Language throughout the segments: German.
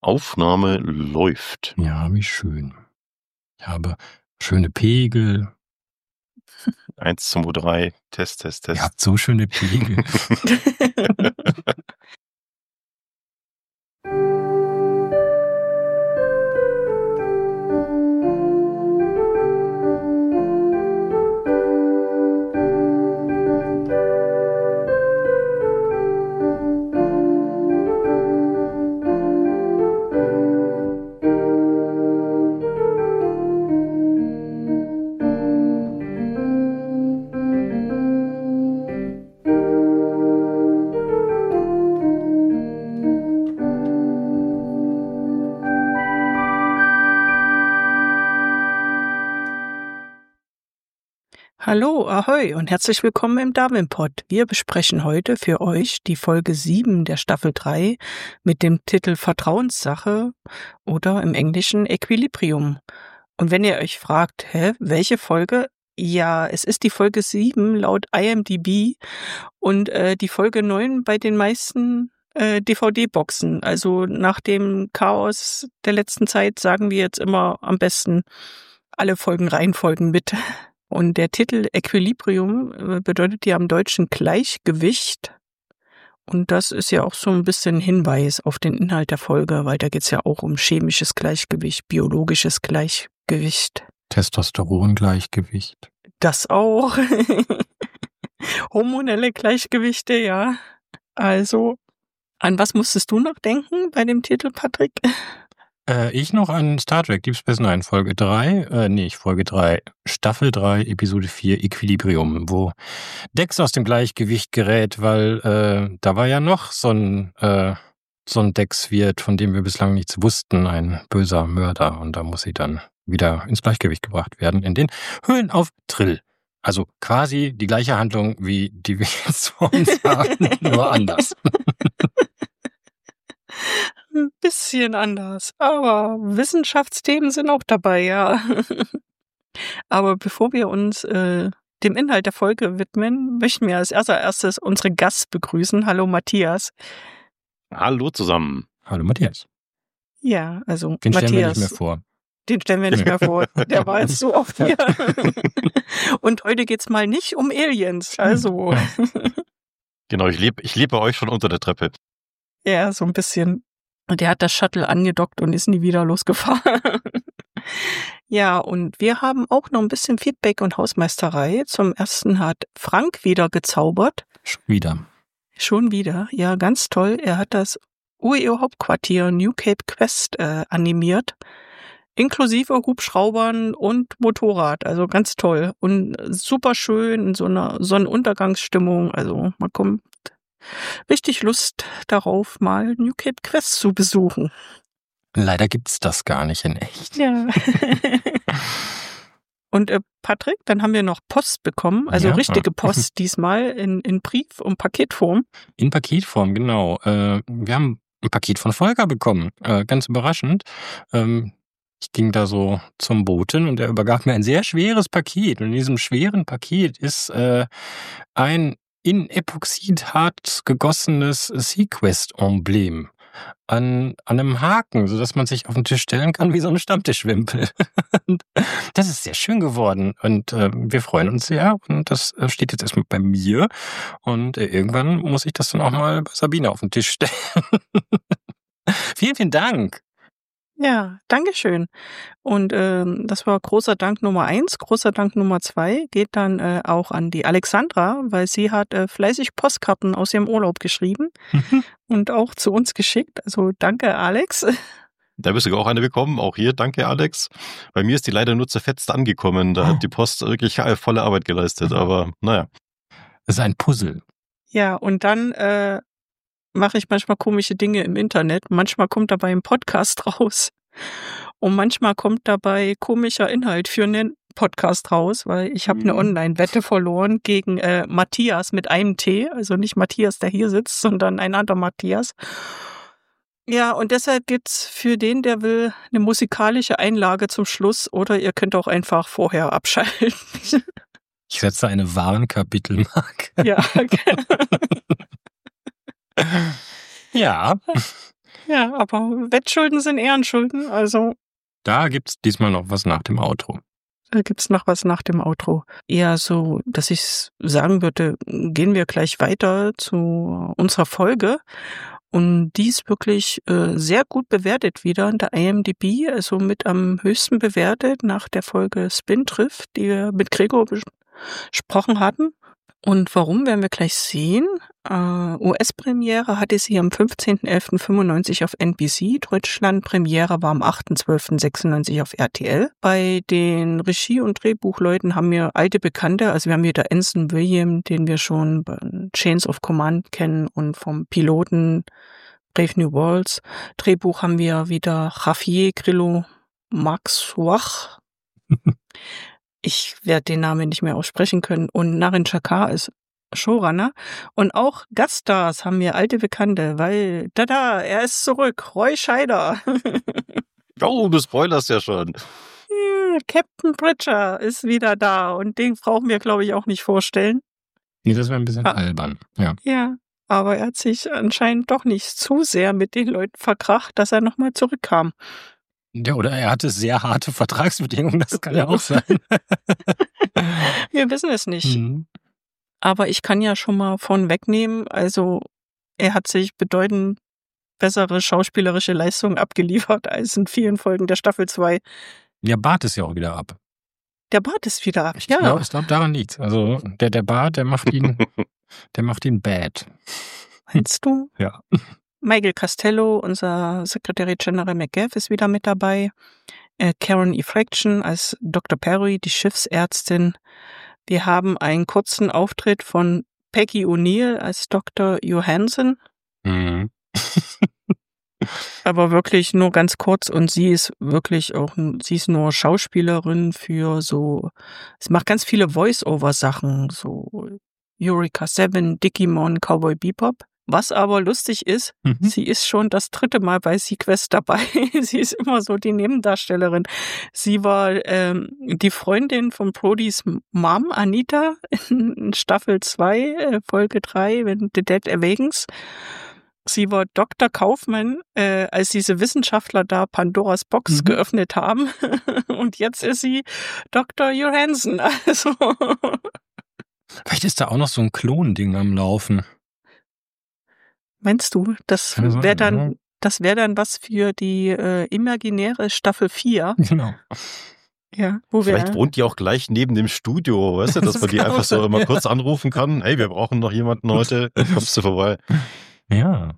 Aufnahme läuft. Ja, wie schön. Ich habe schöne Pegel. 1, 2, 3, Test, Test, Ihr Test. habt so schöne Pegel. Hallo, ahoi und herzlich willkommen im Darwin-Pod. Wir besprechen heute für euch die Folge 7 der Staffel 3 mit dem Titel Vertrauenssache oder im Englischen Equilibrium. Und wenn ihr euch fragt, welche Folge? Ja, es ist die Folge 7 laut IMDb und die Folge 9 bei den meisten DVD-Boxen. Also nach dem Chaos der letzten Zeit sagen wir jetzt immer am besten alle Folgen Reihenfolgen mit. Und der Titel Equilibrium bedeutet ja im Deutschen Gleichgewicht. Und das ist ja auch so ein bisschen Hinweis auf den Inhalt der Folge, weil da geht's ja auch um chemisches Gleichgewicht, biologisches Gleichgewicht. Testosterongleichgewicht. Das auch. Hormonelle Gleichgewichte, ja. Also, an was musstest du noch denken bei dem Titel, Patrick? Ich noch an Star Trek Deep Space Nine, Folge 3, Folge 3, Staffel 3, Episode 4, Equilibrium, wo Dex aus dem Gleichgewicht gerät, weil da war ja noch so ein Dex-Wirt, von dem wir bislang nichts wussten, ein böser Mörder, und da muss sie dann wieder ins Gleichgewicht gebracht werden in den Höhlen auf Trill. Also quasi die gleiche Handlung, wie die wir jetzt vor uns haben, nur anders. Ein bisschen anders, aber Wissenschaftsthemen sind auch dabei, ja. Aber bevor wir uns dem Inhalt der Folge widmen, möchten wir als erstes unsere Gast begrüßen. Hallo Matthias. Hallo zusammen. Hallo Matthias. Ja, also Den Matthias. stellen wir nicht mehr vor. Den stellen wir nicht mehr vor. Der war jetzt so oft hier. Und heute geht's mal nicht um Aliens, also. Genau, ich lebe bei euch schon unter der Treppe. Ja, so ein bisschen. Und der hat das Shuttle angedockt und ist nie wieder losgefahren. Ja, und wir haben auch noch ein bisschen Feedback und Hausmeisterei. Zum ersten hat Frank wieder gezaubert. Schon wieder, ja, ganz toll. Er hat das UEO-Hauptquartier New Cape Quest animiert, inklusive Hubschraubern und Motorrad. Also ganz toll und super schön in so einer Sonnenuntergangsstimmung. Also man kommt richtig Lust darauf, mal New Cape Quest zu besuchen. Leider gibt's das gar nicht in echt. Ja. Und Patrick, dann haben wir noch Post bekommen, also richtige Post diesmal in Brief- und Paketform. In Paketform, genau. Wir haben ein Paket von Volker bekommen, ganz überraschend. Ich ging da so zum Boten und er übergab mir ein sehr schweres Paket. Und in diesem schweren Paket ist ein in Epoxidharz gegossenes Sequest-Emblem an einem Haken, sodass man sich auf den Tisch stellen kann wie so eine Stammtischwimpel. Das ist sehr schön geworden und wir freuen uns sehr und das steht jetzt erstmal bei mir und irgendwann muss ich das dann auch mal bei Sabine auf den Tisch stellen. Vielen, vielen Dank. Ja, Dankeschön. Und das war großer Dank Nummer 1. Großer Dank Nummer 2 geht dann auch an die Alexandra, weil sie hat fleißig Postkarten aus ihrem Urlaub geschrieben und auch zu uns geschickt. Also danke, Alex. Da bist du auch eine bekommen. Auch hier, danke, Alex. Bei mir ist die leider nur zerfetzt angekommen. Da hat die Post wirklich volle Arbeit geleistet. Aber naja. Das ist ein Puzzle. Ja, und dann mache ich manchmal komische Dinge im Internet. Manchmal kommt dabei ein Podcast raus. Und manchmal kommt dabei komischer Inhalt für einen Podcast raus, weil ich habe eine Online-Wette verloren gegen Matthias mit einem T. Also nicht Matthias, der hier sitzt, sondern ein anderer Matthias. Ja, und deshalb gibt's für den, der will, eine musikalische Einlage zum Schluss. Oder ihr könnt auch einfach vorher abschalten. Ich setze eine Warnkapitelmarke. Ja, Ja. Ja, aber Wettschulden sind Ehrenschulden, also Da gibt's diesmal noch was nach dem Outro. da gibt's noch was nach dem Outro. Eher so, dass ich sagen würde, gehen wir gleich weiter zu unserer Folge. Und die ist wirklich sehr gut bewertet wieder in der IMDb, also mit am höchsten bewertet nach der Folge Spin trifft, die wir mit Gregor besprochen hatten. Und warum, werden wir gleich sehen. US-Premiere hatte sie am 15.11.95 auf NBC. Deutschland-Premiere war am 8.12.96 auf RTL. Bei den Regie- und Drehbuchleuten haben wir alte Bekannte. Also wir haben wieder Anson William, den wir schon bei Chains of Command kennen und vom Piloten Brave New Worlds. Drehbuch haben wir wieder Javier Grillo Marxuach. Ich werde den Namen nicht mehr aussprechen können. Und Naren Shakar ist Showrunner. Und auch Gaststars haben wir alte Bekannte, weil, er ist zurück. Roy Scheider. Oh, du spoilerst ja schon. Captain Bridger ist wieder da. Und den brauchen wir, glaube ich, auch nicht vorstellen. Nee, das wäre ein bisschen albern. Ja. Ja, aber er hat sich anscheinend doch nicht zu sehr mit den Leuten verkracht, dass er nochmal zurückkam. Ja, oder er hatte sehr harte Vertragsbedingungen, das kann ja auch sein. Wir wissen es nicht. Mhm. Aber ich kann ja schon mal von wegnehmen, also er hat sich bedeutend bessere schauspielerische Leistungen abgeliefert als in vielen Folgen der Staffel 2. Ja, Bart ist ja auch wieder ab. Der Bart ist wieder ab, Ich ja. glaube, daran liegt's. Also der Bart, der macht ihn bad. Meinst du? Ja. Michael Costello, unser Secretary General McGaff, ist wieder mit dabei. Karen Effraction als Dr. Perry, die Schiffsärztin. Wir haben einen kurzen Auftritt von Peggy O'Neill als Dr. Johansson. Mhm. Aber wirklich nur ganz kurz, und sie ist wirklich auch, sie ist nur Schauspielerin für so, sie macht ganz viele Voice-Over-Sachen, so Eureka 7, Digimon, Cowboy Bebop. Was aber lustig ist, sie ist schon das 3. Mal bei Sequest dabei. Sie ist immer so die Nebendarstellerin. Sie war die Freundin von Brodys Mom, Anita, in Staffel 2, Folge 3, wenn The Dead Awakens. Sie war Dr. Kaufmann, als diese Wissenschaftler da Pandoras Box geöffnet haben. Und jetzt ist sie Dr. Johansson. Also Vielleicht ist da auch noch so ein Klonding am Laufen. meinst du, das wäre dann, was für die imaginäre Staffel 4? Genau. Ja, wo Vielleicht wohnt die auch gleich neben dem Studio, weißt du, dass man die einfach so immer kurz anrufen kann. Hey, wir brauchen noch jemanden heute, kommst du vorbei? Ja.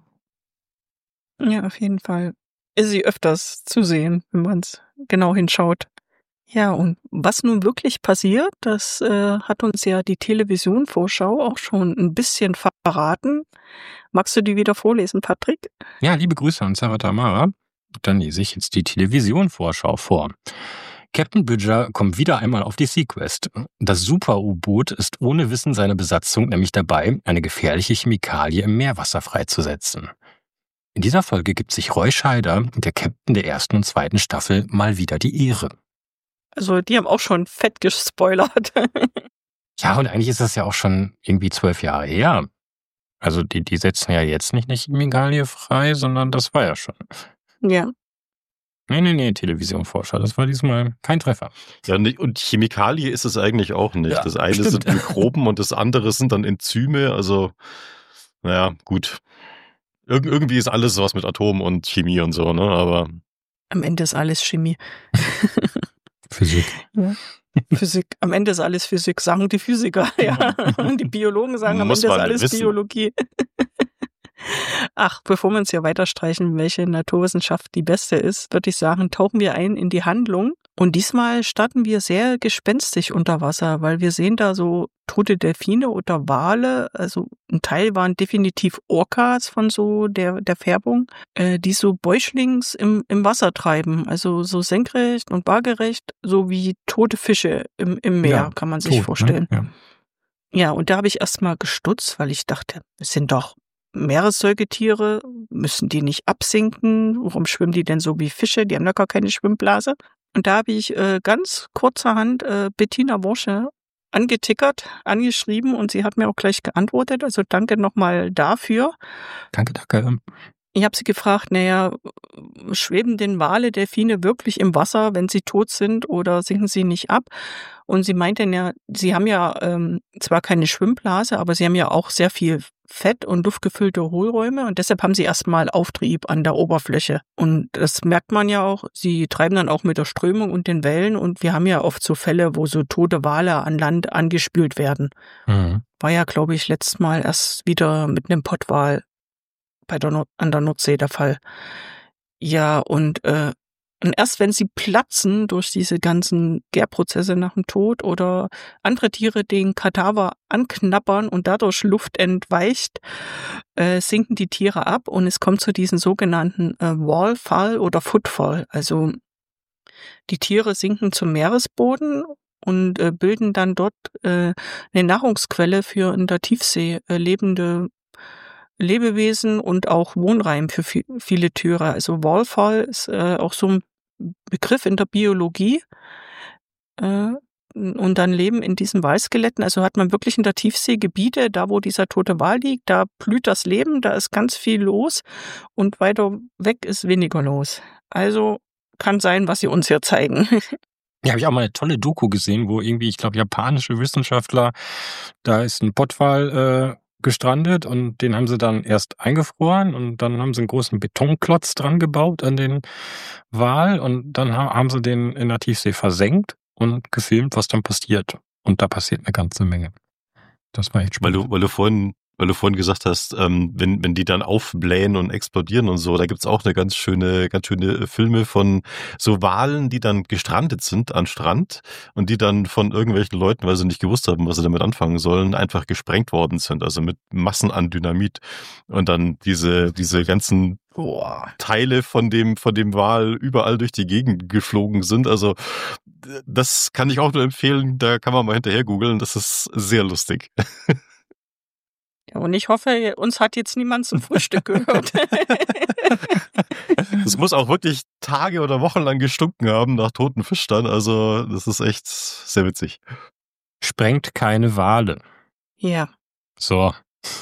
Ja, auf jeden Fall ist sie öfters zu sehen, wenn man es genau hinschaut. Ja, und was nun wirklich passiert, das hat uns ja die Television-Vorschau auch schon ein bisschen verraten. Magst du die wieder vorlesen, Patrick? Ja, liebe Grüße an Sarah Tamara. Dann lese ich jetzt die Television-Vorschau vor. Captain Bridger kommt wieder einmal auf die Sequest. Das Super-U-Boot ist ohne Wissen seiner Besatzung nämlich dabei, eine gefährliche Chemikalie im Meerwasser freizusetzen. In dieser Folge gibt sich Roy Scheider, der Captain der 1. und 2. Staffel, mal wieder die Ehre. Also die haben auch schon fett gespoilert. Ja, und eigentlich ist das ja auch schon irgendwie 12 Jahre her. Also die setzen ja jetzt nicht eine Chemikalie frei, sondern das war ja schon. Ja. Nee, Television-Vorschau, das war diesmal kein Treffer. Ja, und Chemikalie ist es eigentlich auch nicht. Ja, das eine stimmt. sind Mikroben und das andere sind dann Enzyme. Also, naja, gut. Irgendwie ist alles was mit Atom und Chemie und so, ne? Aber Am Ende ist alles Chemie. Physik. Ja. Physik. Am Ende ist alles Physik, sagen die Physiker. Ja. Und die Biologen sagen, am Muss Ende ist man alles wissen. Biologie. Ach, bevor wir uns hier weiter streichen, welche Naturwissenschaft die beste ist, würde ich sagen, tauchen wir ein in die Handlung. Und diesmal starten wir sehr gespenstisch unter Wasser, weil wir sehen da so tote Delfine oder Wale. Also ein Teil waren definitiv Orcas von so der Färbung, die so bäuchlings im Wasser treiben. Also so senkrecht und waagerecht, so wie tote Fische im Meer, Ja, kann man sich tot, vorstellen. Ne? Ja. Ja, und da habe ich erstmal gestutzt, weil ich dachte, es sind doch Meeressäugetiere, müssen die nicht absinken? Warum schwimmen die denn so wie Fische? Die haben doch gar keine Schwimmblase. Und da habe ich ganz kurzerhand Bettina Worsche angetickert, angeschrieben, und sie hat mir auch gleich geantwortet. Also danke nochmal dafür. Danke. Ich habe sie gefragt, naja, schweben denn Wale, Delfine wirklich im Wasser, wenn sie tot sind, oder sinken sie nicht ab? Und sie meinte, ja, sie haben ja zwar keine Schwimmblase, aber sie haben ja auch sehr viel Fett und luftgefüllte Hohlräume und deshalb haben sie erstmal Auftrieb an der Oberfläche. Und das merkt man ja auch. Sie treiben dann auch mit der Strömung und den Wellen und wir haben ja oft so Fälle, wo so tote Wale an Land angespült werden. Mhm. War ja, glaube ich, letztes Mal erst wieder mit einem Pottwal an der Nordsee der Fall. Ja, und erst wenn sie platzen durch diese ganzen Gärprozesse nach dem Tod oder andere Tiere den Kadaver anknabbern und dadurch Luft entweicht, sinken die Tiere ab und es kommt zu diesen sogenannten Wallfall oder Footfall. Also die Tiere sinken zum Meeresboden und bilden dann dort eine Nahrungsquelle für in der Tiefsee lebende Lebewesen und auch Wohnraum für viele Tiere. Also Wallfall ist auch so ein Begriff in der Biologie. Und dann leben in diesen Walskeletten, also hat man wirklich in der Tiefsee Gebiete, da wo dieser tote Wal liegt, da blüht das Leben, da ist ganz viel los und weiter weg ist weniger los. Also kann sein, was sie uns hier zeigen. Ja, habe ich auch mal eine tolle Doku gesehen, wo irgendwie, ich glaube, japanische Wissenschaftler, da ist ein Pottwal gestrandet und den haben sie dann erst eingefroren und dann haben sie einen großen Betonklotz dran gebaut an den Wal und dann haben sie den in der Tiefsee versenkt und gefilmt, was dann passiert. Und da passiert eine ganze Menge. Das war echt spannend. Weil du vorhin gesagt hast, wenn die dann aufblähen und explodieren und so, da gibt's auch eine ganz schöne Filme von so Walen, die dann gestrandet sind an Strand und die dann von irgendwelchen Leuten, weil sie nicht gewusst haben, was sie damit anfangen sollen, einfach gesprengt worden sind, also mit Massen an Dynamit und dann diese ganzen Teile von dem Wal überall durch die Gegend geflogen sind. Also das kann ich auch nur empfehlen, da kann man mal hinterher googeln, das ist sehr lustig. Ja, und ich hoffe, uns hat jetzt niemand zum Frühstück gehört. Es muss auch wirklich Tage oder Wochen lang gestunken haben nach toten Fisch dann. Also das ist echt sehr witzig. Sprengt keine Wale. Ja. So.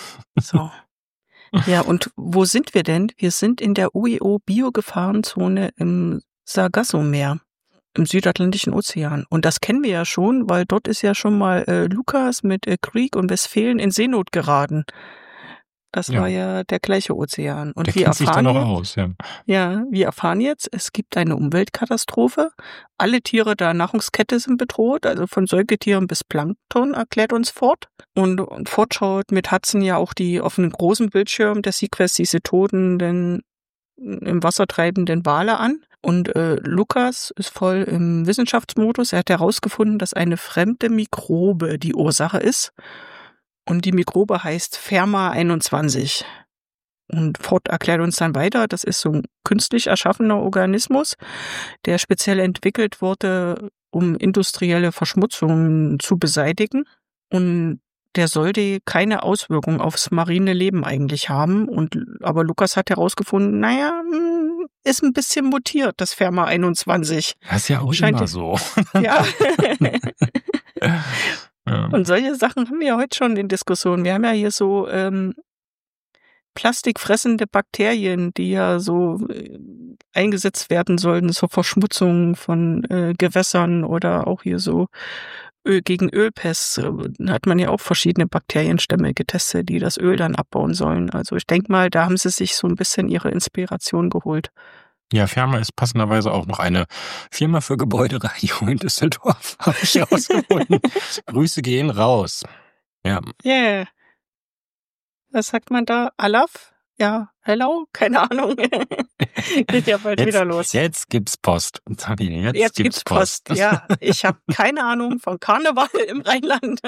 Ja, und wo sind wir denn? Wir sind in der UEO-Biogefahrenzone im Sargassomeer, im südatlantischen Ozean. Und das kennen wir ja schon, weil dort ist ja schon mal Lukas mit Krieg und Westfalen in Seenot geraten. Das war ja der gleiche Ozean. Und der wir kennt sich da erfahren noch jetzt, aus, ja. ja, wir erfahren jetzt, es gibt eine Umweltkatastrophe. Alle Tiere der Nahrungskette sind bedroht, also von Säugetieren bis Plankton, erklärt uns Ford. Und Ford schaut mit Hudson ja auch die auf einem großen Bildschirm der Sequest diese toten, im Wasser treibenden Wale an. Und Lukas ist voll im Wissenschaftsmodus. Er hat herausgefunden, dass eine fremde Mikrobe die Ursache ist. Und die Mikrobe heißt Pherma 21. Und Ford erklärt uns dann weiter, das ist so ein künstlich erschaffener Organismus, der speziell entwickelt wurde, um industrielle Verschmutzungen zu beseitigen. Und der sollte keine Auswirkung aufs marine Leben eigentlich haben. Aber Lukas hat herausgefunden, naja, ist ein bisschen mutiert, das Pherma 21. Das ist ja auch immer so. Ja. Und solche Sachen haben wir heute schon in Diskussionen. Wir haben ja hier so plastikfressende Bakterien, die ja so eingesetzt werden sollten zur Verschmutzung von Gewässern oder auch hier so gegen Ölpest. Da hat man ja auch verschiedene Bakterienstämme getestet, die das Öl dann abbauen sollen. Also ich denke mal, da haben sie sich so ein bisschen ihre Inspiration geholt. Ja, Pherma ist passenderweise auch noch eine Firma für Gebäudereinigung in Düsseldorf, habe ich herausgefunden. Grüße gehen raus. Ja. Yeah. Was sagt man da? Alaf? Ja, hello? Keine Ahnung. Geht ja bald wieder los. Jetzt gibt's Post. Jetzt gibt's Post. Ja, ich habe keine Ahnung von Karneval im Rheinland.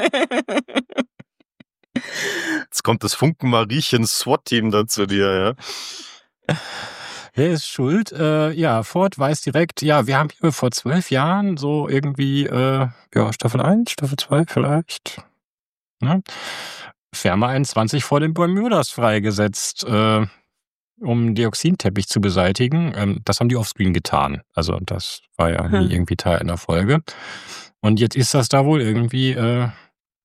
Jetzt kommt das Funken-Mariechen SWAT-Team dann zu dir, ja. Wer ist schuld? Ja, Ford weiß direkt, ja, wir haben hier vor 12 Jahren so irgendwie, Staffel 1, Staffel 2 vielleicht, ne? Pherma 21 vor den Bermudas freigesetzt, um Dioxinteppich zu beseitigen. Das haben die offscreen getan. Also das war ja nie irgendwie Teil einer Folge. Und jetzt ist das da wohl irgendwie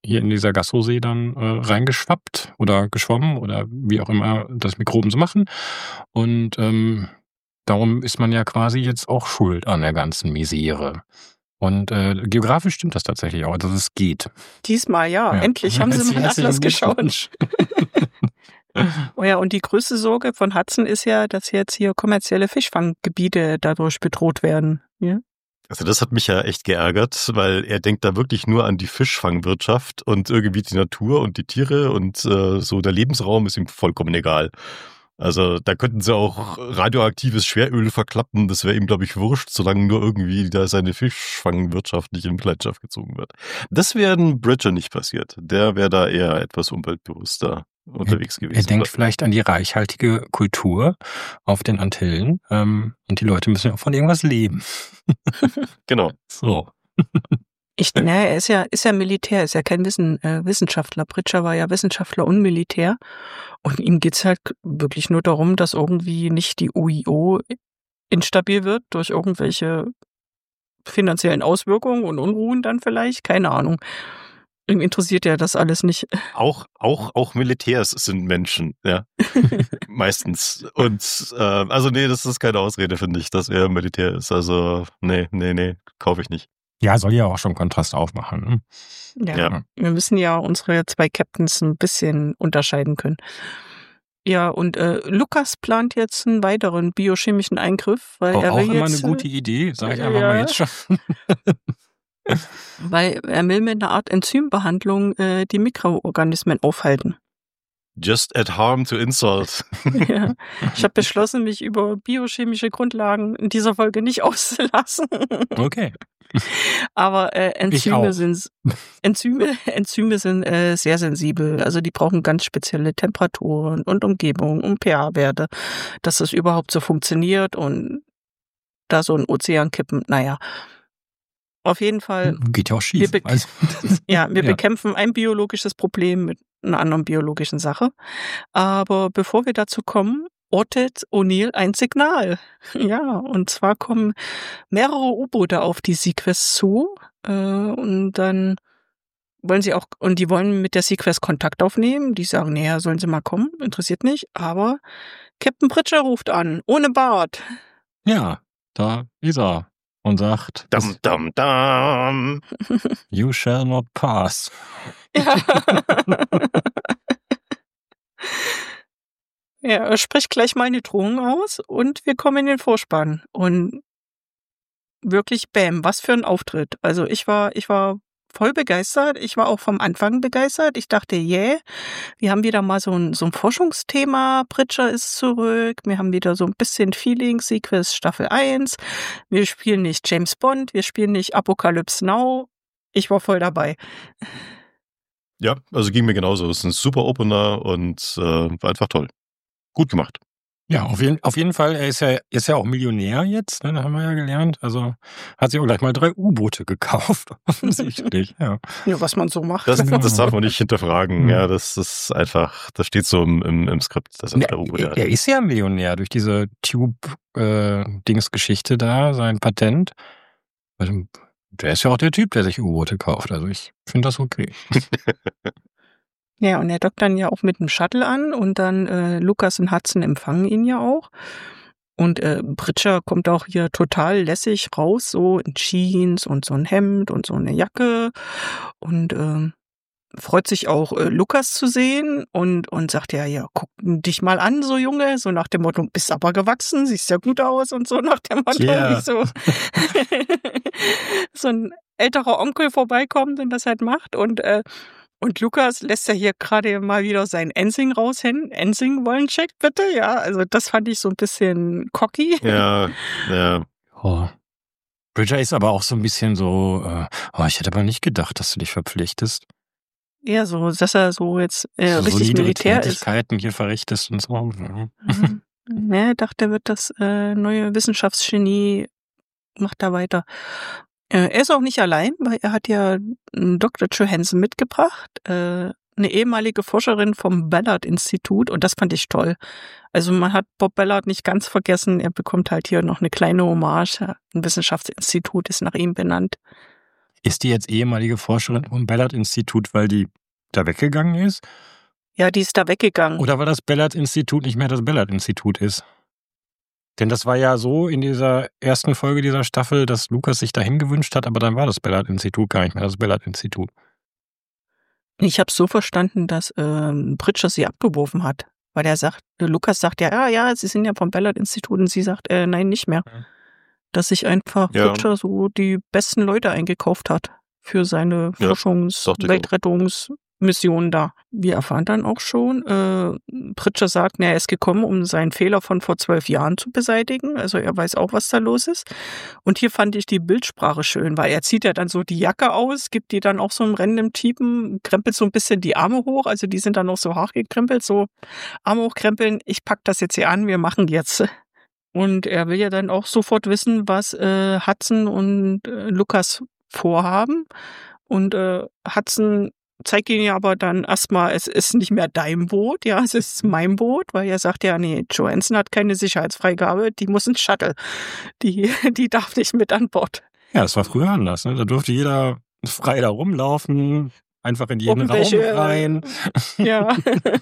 hier in dieser Gassosee dann reingeschwappt oder geschwommen oder wie auch immer das Mikroben so machen. Und darum ist man ja quasi jetzt auch schuld an der ganzen Misere. Und geografisch stimmt das tatsächlich auch, dass es geht. Diesmal ja. Endlich haben sie mal Atlas geschaut. Oh ja, und die größte Sorge von Hudson ist ja, dass jetzt hier kommerzielle Fischfanggebiete dadurch bedroht werden. Ja? Also das hat mich ja echt geärgert, weil er denkt da wirklich nur an die Fischfangwirtschaft und irgendwie die Natur und die Tiere und so der Lebensraum ist ihm vollkommen egal. Also da könnten sie auch radioaktives Schweröl verklappen, das wäre ihm, glaube ich, wurscht, solange nur irgendwie da seine Fischfangwirtschaft nicht in Mitleidenschaft gezogen wird. Das wäre ein Bridger nicht passiert. Der wäre da eher etwas umweltbewusster unterwegs gewesen. Er denkt vielleicht an die reichhaltige Kultur auf den Antillen und die Leute müssen ja auch von irgendwas leben. Genau. So. Er ist ja Militär, ist ja kein Wissenschaftler. Bridger war ja Wissenschaftler und Militär. Und ihm geht's halt wirklich nur darum, dass irgendwie nicht die UIO instabil wird durch irgendwelche finanziellen Auswirkungen und Unruhen dann vielleicht. Keine Ahnung. Ihm interessiert ja das alles nicht. Auch Militärs sind Menschen, ja. Meistens. Und also nee, das ist keine Ausrede, finde ich, dass er Militär ist. Also nee, kaufe ich nicht. Ja, soll ja auch schon Kontrast aufmachen. Ne? Ja, wir müssen ja unsere 2 Captains ein bisschen unterscheiden können. Ja, und Lukas plant jetzt einen weiteren biochemischen Eingriff, weil er will auch immer jetzt, eine gute Idee, sage ich einfach mal jetzt schon. Weil er will mit einer Art Enzymbehandlung die Mikroorganismen aufhalten. Just add harm to insult. Ja. Ich habe beschlossen, mich über biochemische Grundlagen in dieser Folge nicht auszulassen. Okay. Aber Enzyme sind sehr sensibel. Also die brauchen ganz spezielle Temperaturen und Umgebung und pH-Werte, dass das überhaupt so funktioniert und da so ein Ozean kippen. Naja, auf jeden Fall. Geht ja auch schief. Wir bekämpfen ein biologisches Problem mit einer anderen biologischen Sache. Aber bevor wir dazu kommen, ortet O'Neill ein Signal. Ja, und zwar kommen mehrere U-Boote auf die Sequest zu und dann die wollen mit der Sequest Kontakt aufnehmen. Die sagen, naja, sollen sie mal kommen, interessiert nicht. Aber Captain Bridger ruft an, ohne Bart. Ja, da ist er und sagt, Dum, dum, dum. You shall not pass. Ja. Ja, er spricht gleich mal eine Drohung aus und wir kommen in den Vorspann. Und wirklich, bam, was für ein Auftritt. Also ich war voll begeistert. Ich war auch vom Anfang begeistert. Ich dachte, wir haben wieder mal so ein Forschungsthema. Bridger ist zurück. Wir haben wieder so ein bisschen Feeling. Sequest Staffel 1. Wir spielen nicht James Bond. Wir spielen nicht Apocalypse Now. Ich war voll dabei. Ja, also ging mir genauso. Es ist ein super Opener und war einfach toll. Gut gemacht. Ja, auf jeden Fall. Er ist ja auch Millionär jetzt, ne? Das haben wir ja gelernt. Also hat sich auch gleich mal 3 U-Boote gekauft, offensichtlich. Ja, was man so macht. Das darf man nicht hinterfragen. Ja, das ist einfach, das steht so im Skript, dass er 3 U-Boote hat. Er ist ja Millionär durch diese Tube-Dings-Geschichte da, sein Patent. Also, der ist ja auch der Typ, der sich U-Boote kauft. Also ich finde das okay. Ja, und er dockt dann ja auch mit dem Shuttle an und dann Lukas und Hudson empfangen ihn ja auch. Und Bridger kommt auch hier total lässig raus, so in Jeans und so ein Hemd und so eine Jacke und freut sich auch, Lukas zu sehen und sagt ja, guck dich mal an, so Junge, so nach dem Motto, bist aber gewachsen, siehst ja gut aus und so nach dem Motto, wie so ein älterer Onkel vorbeikommt und das halt macht und Lukas lässt ja hier gerade mal wieder seinen Ensing raushängen. Ensing wollen check, bitte? Ja, also das fand ich so ein bisschen cocky. Ja. Oh. Bridger ist aber auch so ein bisschen so, ich hätte aber nicht gedacht, dass du dich verpflichtest. Ja, so, dass er so jetzt richtig Militär ist. Tätigkeiten hier verrichtest und so. Er dachte, er wird das neue Wissenschaftsgenie, macht da weiter. Er ist auch nicht allein, weil er hat ja Dr. Johansson mitgebracht, eine ehemalige Forscherin vom Ballard-Institut und das fand ich toll. Also man hat Bob Ballard nicht ganz vergessen, er bekommt halt hier noch eine kleine Hommage, ein Wissenschaftsinstitut ist nach ihm benannt. Ist die jetzt ehemalige Forscherin vom Ballard-Institut, weil die da weggegangen ist? Ja, die ist da weggegangen. Oder weil das Ballard-Institut nicht mehr das Ballard-Institut ist? Denn das war ja so in dieser ersten Folge dieser Staffel, dass Lukas sich dahin gewünscht hat, aber dann war das Ballard-Institut gar nicht mehr das Ballard-Institut. Ich habe so verstanden, dass Pritchard sie abgeworfen hat. Weil Lukas sagt ja, sie sind ja vom Ballard-Institut und sie sagt, nein, nicht mehr. Ja. Dass sich einfach Ja. Pritchard so die besten Leute eingekauft hat für seine Ja, Forschungs-, dachte ich auch. Weltrettungsmission da. Wir erfahren dann auch schon, Pritchard sagt, er ist gekommen, um seinen Fehler von vor 12 Jahren zu beseitigen. Also er weiß auch, was da los ist. Und hier fand ich die Bildsprache schön, weil er zieht ja dann so die Jacke aus, gibt die dann auch so einem random Typen, krempelt so ein bisschen die Arme hoch. Also die sind dann noch so hochgekrempelt, so Arme hochkrempeln. Ich pack das jetzt hier an, wir machen jetzt. Und er will ja dann auch sofort wissen, was Hudson und Lukas vorhaben. Und Hudson zeigt ihn ja aber dann erstmal, es ist nicht mehr dein Boot, ja, es ist mein Boot, weil er sagt ja, nee, Johansson hat keine Sicherheitsfreigabe, die muss ins Shuttle. Die darf nicht mit an Bord. Ja, das war früher anders. Ne? Da durfte jeder frei da rumlaufen, einfach in jeden Raum Irgendwelche, rein. Ja.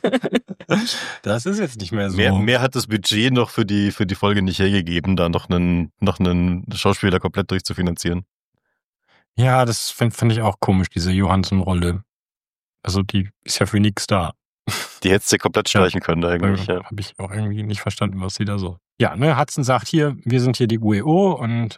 Das ist jetzt nicht mehr so. Mehr hat das Budget noch für die Folge nicht hergegeben, da noch einen Schauspieler komplett durchzufinanzieren. Ja, das fand ich auch komisch, diese Johansson-Rolle. Also die ist ja für nichts da. Die hättest du komplett streichen können eigentlich. Ja. Habe ich auch irgendwie nicht verstanden, was sie da so. Ja, ne, Hudson sagt hier, wir sind hier die UEO und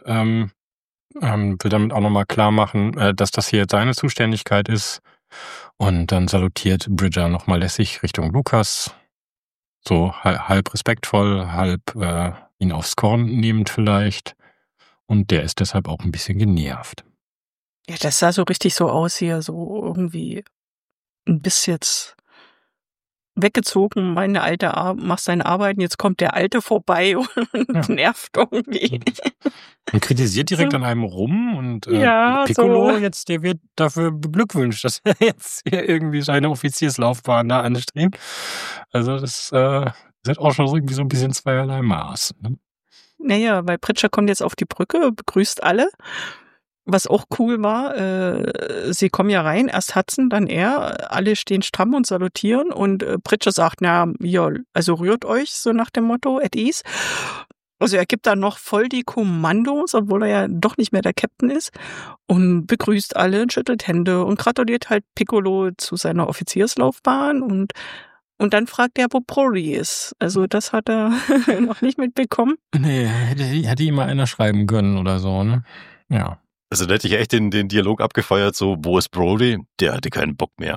will damit auch nochmal klar machen, dass das hier jetzt seine Zuständigkeit ist. Und dann salutiert Bridger nochmal lässig Richtung Lukas. So halb respektvoll, halb ihn aufs Korn nehmend vielleicht. Und der ist deshalb auch ein bisschen genervt. Ja, das sah so richtig so aus hier, so irgendwie ein bisschen jetzt weggezogen, meine alte macht seine Arbeiten, jetzt kommt der Alte vorbei und nervt irgendwie. Und kritisiert direkt an einem rum und Ja, Piccolo so. jetzt, der wird dafür beglückwünscht, dass er jetzt hier irgendwie seine Offizierslaufbahn da anstrebt. Also das ist auch schon irgendwie so ein bisschen zweierlei Maß. Ne? Naja, weil Pritchard kommt jetzt auf die Brücke, begrüßt alle. Was auch cool war, sie kommen ja rein, erst Hudson, dann er, alle stehen stramm und salutieren und Pritchard sagt, na, ja, also rührt euch, so nach dem Motto, at ease. Also er gibt dann noch voll die Kommandos, obwohl er ja doch nicht mehr der Captain ist und begrüßt alle, schüttelt Hände und gratuliert halt Piccolo zu seiner Offizierslaufbahn und dann fragt er, wo Brody ist. Also das hat er noch nicht mitbekommen. Nee, hätte ihm mal einer schreiben können oder so, ne? Ja. Also da hätte ich echt den Dialog abgefeiert, so, wo ist Brody? Der hatte keinen Bock mehr.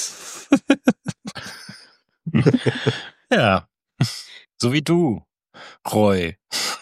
Ja. So wie du, Roy.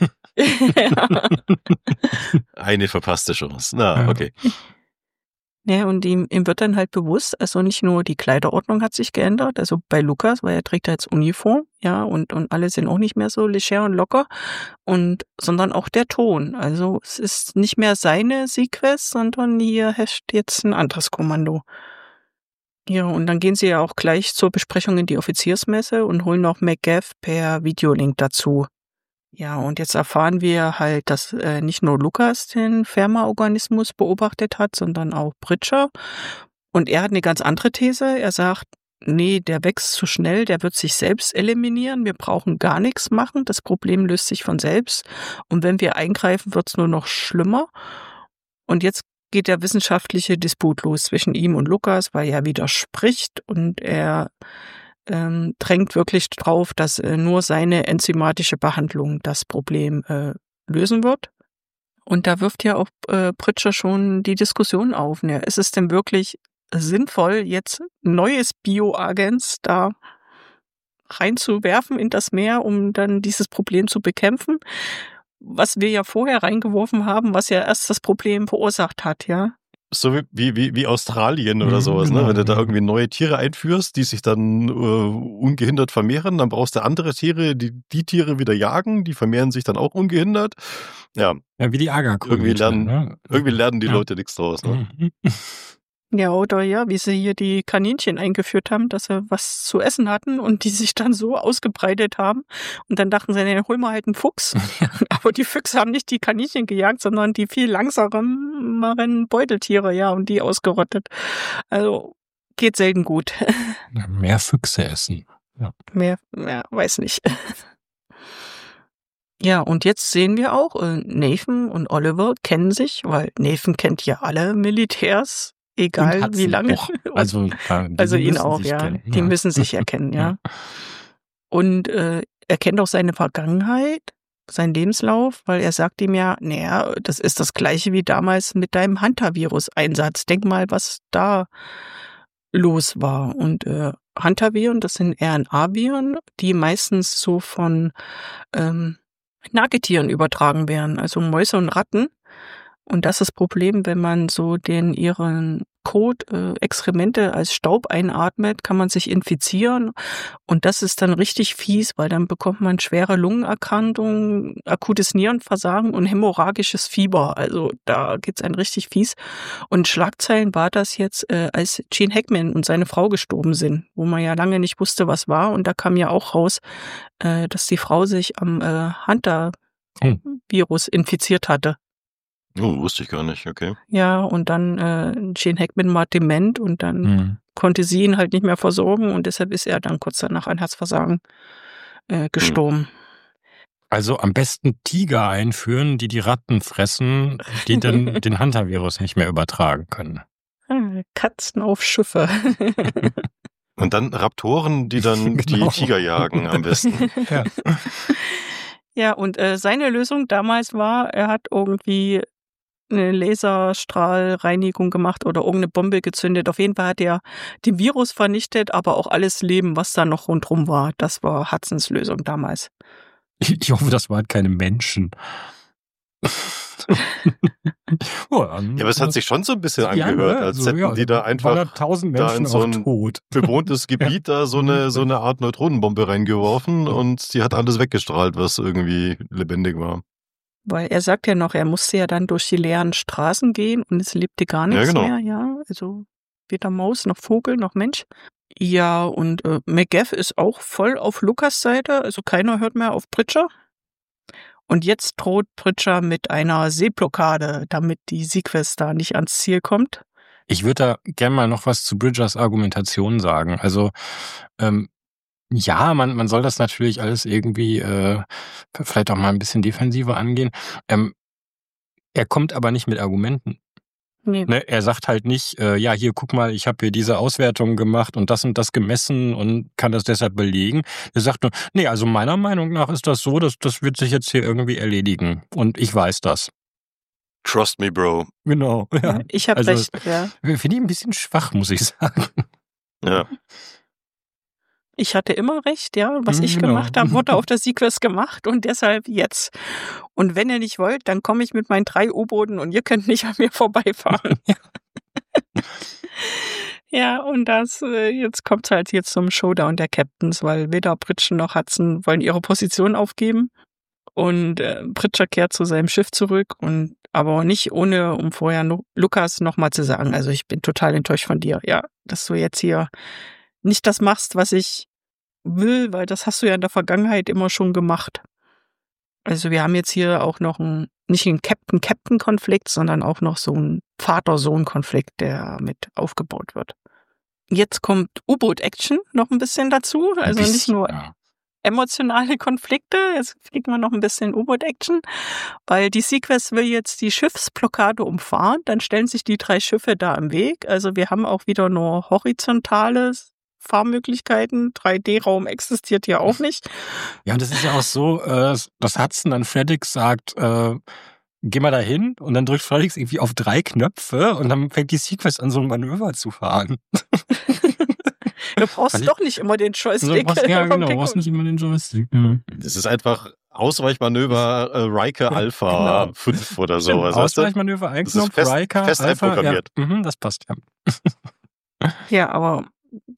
Eine verpasste Chance. Na, okay. Ja, und ihm wird dann halt bewusst, also nicht nur die Kleiderordnung hat sich geändert, also bei Lukas, weil er trägt ja jetzt Uniform, ja, und alle sind auch nicht mehr so leger und locker, sondern auch der Ton. Also es ist nicht mehr seine Sequest, sondern hier herrscht jetzt ein anderes Kommando. Ja, und dann gehen sie ja auch gleich zur Besprechung in die Offiziersmesse und holen noch McGaff per Videolink dazu. Ja, und jetzt erfahren wir halt, dass nicht nur Lukas den Pherma-Organismus beobachtet hat, sondern auch Pritchard. Und er hat eine ganz andere These. Er sagt, nee, der wächst zu schnell, der wird sich selbst eliminieren. Wir brauchen gar nichts machen. Das Problem löst sich von selbst. Und wenn wir eingreifen, wird's nur noch schlimmer. Und jetzt geht der wissenschaftliche Disput los zwischen ihm und Lukas, weil er widerspricht und er drängt wirklich drauf, dass nur seine enzymatische Behandlung das Problem lösen wird. Und da wirft ja auch Pritchard schon die Diskussion auf. Ne? Ist es denn wirklich sinnvoll, jetzt neues Bioagens da reinzuwerfen in das Meer, um dann dieses Problem zu bekämpfen? Was wir ja vorher reingeworfen haben, was ja erst das Problem verursacht hat, ja. So wie Australien oder sowas, ne? Wenn du da irgendwie neue Tiere einführst, die sich dann ungehindert vermehren, dann brauchst du andere Tiere, die Tiere wieder jagen, die vermehren sich dann auch ungehindert. Ja, Ja, wie die Agerkröte. irgendwie lernen die Leute nichts draus. Ne? Ja, oder ja, wie sie hier die Kaninchen eingeführt haben, dass sie was zu essen hatten und die sich dann so ausgebreitet haben. Und dann dachten sie, nee, holen wir halt einen Fuchs. Aber die Füchse haben nicht die Kaninchen gejagt, sondern die viel langsameren Beuteltiere, ja, und die ausgerottet. Also geht selten gut. Mehr Füchse essen. Mehr, ja, weiß nicht. Ja, und jetzt sehen wir auch, Nathan und Oliver kennen sich, weil Nathan kennt ja alle Militärs, egal Und wie lange. auch. Also, Also die ihn müssen auch, sich ja. kennen, Die müssen sich erkennen, ja. Und er kennt auch seine Vergangenheit, seinen Lebenslauf, weil er sagt ihm ja, naja, das ist das Gleiche wie damals mit deinem Hantavirus-Einsatz. Denk mal, was da los war. Und Hantaviren, das sind RNA-Viren, die meistens so von Nagetieren übertragen werden, also Mäuse und Ratten. Und das ist das Problem, wenn man so ihren Kot, Exkremente als Staub einatmet, kann man sich infizieren. Und das ist dann richtig fies, weil dann bekommt man schwere Lungenerkrankungen, akutes Nierenversagen und hämorrhagisches Fieber. Also da geht's einem richtig fies. Und Schlagzeilen war das jetzt, als Gene Hackman und seine Frau gestorben sind, wo man ja lange nicht wusste, was war. Und da kam ja auch raus, dass die Frau sich am Hantavirus infiziert hatte. Oh, wusste ich gar nicht, okay. Ja, und dann Gene Hackman war dement und dann konnte sie ihn halt nicht mehr versorgen und deshalb ist er dann kurz danach an Herzversagen gestorben. Also am besten Tiger einführen, die Ratten fressen, die dann den Hantavirus nicht mehr übertragen können. Katzen auf Schiffe. Und dann Raptoren, die dann die Tiger jagen am besten. Ja. Ja, und seine Lösung damals war, er hat irgendwie eine Laserstrahlreinigung gemacht oder irgendeine Bombe gezündet. Auf jeden Fall hat er den Virus vernichtet, aber auch alles Leben, was da noch rundherum war. Das war Hudsons Lösung damals. Ich hoffe, das waren keine Menschen. Ja, aber es hat sich schon so ein bisschen angehört, als hätten die da einfach 100.000 da Menschen in so ein tot. bewohntes Gebiet da so eine Art Neutronenbombe reingeworfen und die hat alles weggestrahlt, was irgendwie lebendig war. Weil er sagt ja noch, er musste ja dann durch die leeren Straßen gehen und es lebte gar nichts mehr, ja. Also weder Maus noch Vogel noch Mensch. Ja, und McGaff ist auch voll auf Lukas Seite, also keiner hört mehr auf Pritchard. Und jetzt droht Pritchard mit einer Seeblockade, damit die Sequest da nicht ans Ziel kommt. Ich würde da gerne mal noch was zu Bridgers Argumentation sagen. Also ja, man soll das natürlich alles irgendwie vielleicht auch mal ein bisschen defensiver angehen. Er kommt aber nicht mit Argumenten. Nee. Ne, er sagt halt nicht, ja, hier, guck mal, ich habe hier diese Auswertung gemacht und das gemessen und kann das deshalb belegen. Er sagt nur, nee, also meiner Meinung nach ist das so, dass das wird sich jetzt hier irgendwie erledigen. Und ich weiß das. Trust me, Bro. Genau. Ja. Ich habe Also, recht, ja. Finde ich ein bisschen schwach, muss ich sagen. Ja. Ich hatte immer recht, ja. Was ich gemacht habe, wurde auf der Sequest gemacht und deshalb jetzt. Und wenn ihr nicht wollt, dann komme ich mit meinen 3 U-Booten und ihr könnt nicht an mir vorbeifahren. Ja, und jetzt kommt es halt hier zum Showdown der Captains, weil weder Pritchard noch Hudson wollen ihre Position aufgeben. Und Pritchard kehrt zu seinem Schiff zurück aber nicht ohne, um vorher Lukas nochmal zu sagen, also ich bin total enttäuscht von dir, ja, dass du jetzt hier nicht das machst, was ich will, weil das hast du ja in der Vergangenheit immer schon gemacht. Also wir haben jetzt hier auch noch nicht einen Captain-Konflikt, sondern auch noch so einen Vater-Sohn-Konflikt, der mit aufgebaut wird. Jetzt kommt U-Boot-Action noch ein bisschen dazu, also nicht nur emotionale Konflikte, jetzt kriegt man noch ein bisschen U-Boot-Action, weil die Sequest will jetzt die Schiffsblockade umfahren, dann stellen sich die 3 Schiffe da im Weg, also wir haben auch wieder nur horizontale Fahrmöglichkeiten, 3D-Raum existiert ja auch nicht. Ja, und das ist ja auch so, dass Hudson dann Fredrix sagt, geh mal da hin und dann drückt Fredrix irgendwie auf 3 Knöpfe und dann fängt die Sequest an, so ein Manöver zu fahren. Du brauchst doch nicht immer den Joystick. Du brauchst nicht immer den Joystick. Das ist einfach Ausweichmanöver Riker Alpha 5 oder so. Ausweichmanöver, ein Knopf, Riker fest Alpha. einprogrammiert. Ja, das passt, ja. Ja, aber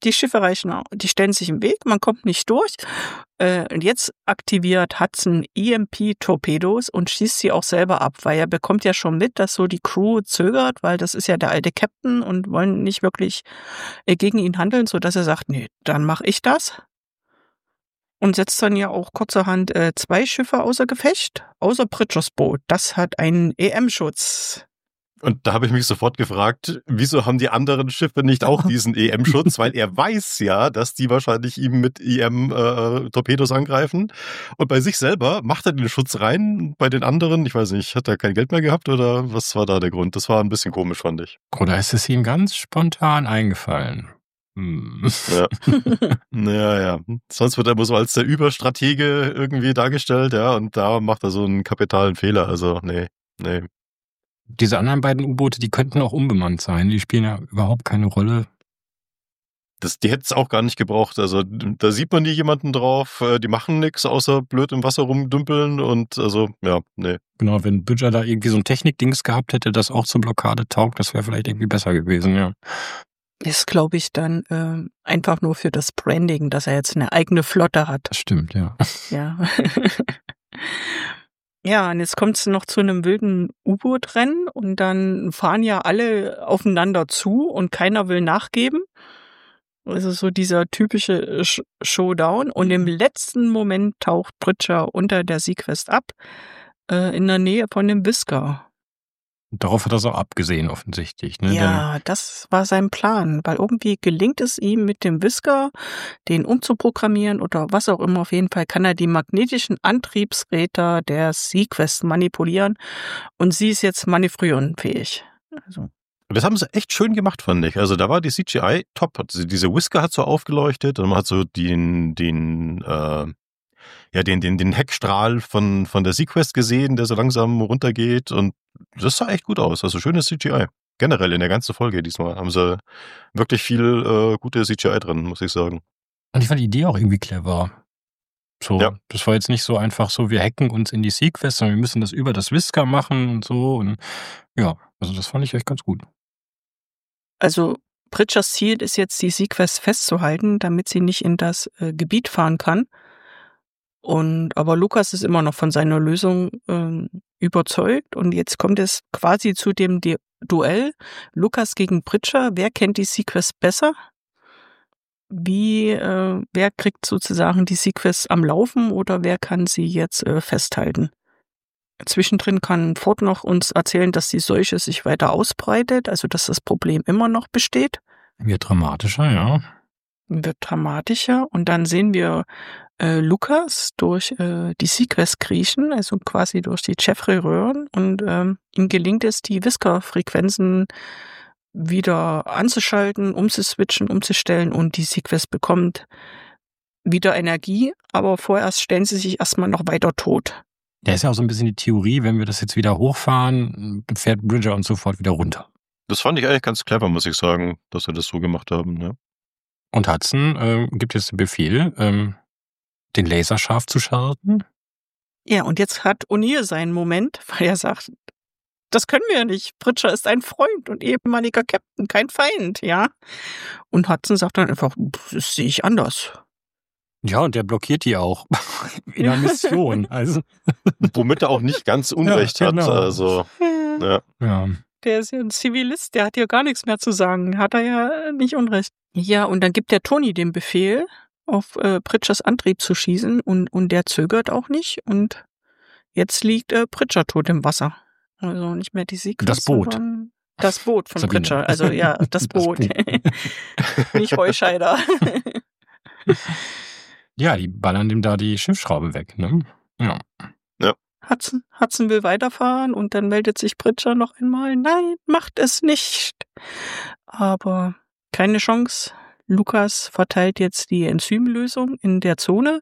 die Schiffe die stellen sich im Weg, man kommt nicht durch. Und jetzt aktiviert Hudson EMP-Torpedos und schießt sie auch selber ab, weil er bekommt ja schon mit, dass so die Crew zögert, weil das ist ja der alte Captain und wollen nicht wirklich gegen ihn handeln, sodass er sagt, nee, dann mache ich das. Und setzt dann ja auch kurzerhand 2 Schiffe außer Gefecht, außer Pritchers Boot. Das hat einen EM-Schutz. Und da habe ich mich sofort gefragt, wieso haben die anderen Schiffe nicht auch diesen EM-Schutz? Weil er weiß ja, dass die wahrscheinlich ihm mit EM-Torpedos angreifen. Und bei sich selber macht er den Schutz rein, bei den anderen, ich weiß nicht, hat er kein Geld mehr gehabt oder was war da der Grund? Das war ein bisschen komisch, fand ich. Oder ist es ihm ganz spontan eingefallen? Ja. Ja. Sonst wird er immer so als der Überstratege irgendwie dargestellt, ja, und da macht er so einen kapitalen Fehler. Also, nee. Diese anderen beiden U-Boote, die könnten auch unbemannt sein. Die spielen ja überhaupt keine Rolle. Die hätte es auch gar nicht gebraucht. Also da sieht man nie jemanden drauf. Die machen nichts, außer blöd im Wasser rumdümpeln. Und also, ja, nee. Genau, wenn Bridger da irgendwie so ein Technikdings gehabt hätte, das auch zur Blockade taugt, das wäre vielleicht irgendwie besser gewesen, ja. Ist, glaube ich, dann einfach nur für das Branding, dass er jetzt eine eigene Flotte hat. Das stimmt, ja. Ja. Ja, und jetzt kommt es noch zu einem wilden U-Boot-Rennen und dann fahren ja alle aufeinander zu und keiner will nachgeben. Also so dieser typische Showdown. Und im letzten Moment taucht Bridger unter der Sequest ab, in der Nähe von dem Whisker. Darauf hat er es auch abgesehen, offensichtlich. Ne? Ja, das war sein Plan, weil irgendwie gelingt es ihm mit dem Whisker, den umzuprogrammieren oder was auch immer. Auf jeden Fall kann er die magnetischen Antriebsräder der Sequest manipulieren und sie ist jetzt manövrierenfähig. Also. Das haben sie echt schön gemacht, fand ich. Also da war die CGI top. Diese Whisker hat so aufgeleuchtet und man hat so den Heckstrahl von der Sequest gesehen, der so langsam runtergeht und das sah echt gut aus. Also schönes CGI. Generell in der ganzen Folge diesmal haben sie wirklich viel gute CGI drin, muss ich sagen. Und ich fand die Idee auch irgendwie clever. So, ja. Das war jetzt nicht so einfach so, wir hacken uns in die Sequest, sondern wir müssen das über das Whisker machen und so. Und ja, also das fand ich echt ganz gut. Also Bridgers Ziel ist jetzt, die Sequest festzuhalten, damit sie nicht in das Gebiet fahren kann. Aber Lucas ist immer noch von seiner Lösung überzeugt und jetzt kommt es quasi zu dem Duell Lucas gegen Bridger. Wer kennt die Sequest besser? Wer kriegt sozusagen die Sequest am Laufen oder wer kann sie jetzt festhalten? Zwischendrin kann Ford noch uns erzählen, dass die Seuche sich weiter ausbreitet, also dass das Problem immer noch besteht. Wird dramatischer, ja. Wird dramatischer und dann sehen wir Lucas durch die Sequest kriechen, also quasi durch die Jeffrey-Röhren und ihm gelingt es, die Whisker-Frequenzen wieder anzuschalten, umzuswitchen, umzustellen und die Sequest bekommt wieder Energie, aber vorerst stellen sie sich erstmal noch weiter tot. Ja, ist ja auch so ein bisschen die Theorie, wenn wir das jetzt wieder hochfahren, fährt Bridger uns sofort wieder runter. Das fand ich eigentlich ganz clever, muss ich sagen, dass wir das so gemacht haben. Ja. Und Hudson gibt jetzt den Befehl, den Laser scharf zu schalten. Ja, und jetzt hat O'Neill seinen Moment, weil er sagt, das können wir nicht. Bridger ist ein Freund und ehemaliger Captain, kein Feind, ja. Und Hudson sagt dann einfach, das sehe ich anders. Ja, und der blockiert die auch in der Mission. Also. Womit er auch nicht ganz Unrecht ja, genau. hat. Also, ja. Der ist ja ein Zivilist, der hat ja gar nichts mehr zu sagen. Hat er ja nicht Unrecht. Ja, und dann gibt der Tony den Befehl, auf Bridgers Antrieb zu schießen und der zögert auch nicht. Und jetzt liegt Bridger tot im Wasser. Also nicht mehr die Sequest. Das Boot. Das Boot von Bridger. Also ja, das Boot. Nicht Heuscheider. Ja, die ballern dem da die Schiffsschraube weg, ne? Ja. Hudson will weiterfahren und dann meldet sich Bridger noch einmal. Nein, macht es nicht. Aber keine Chance. Lucas verteilt jetzt die Enzymlösung in der Zone.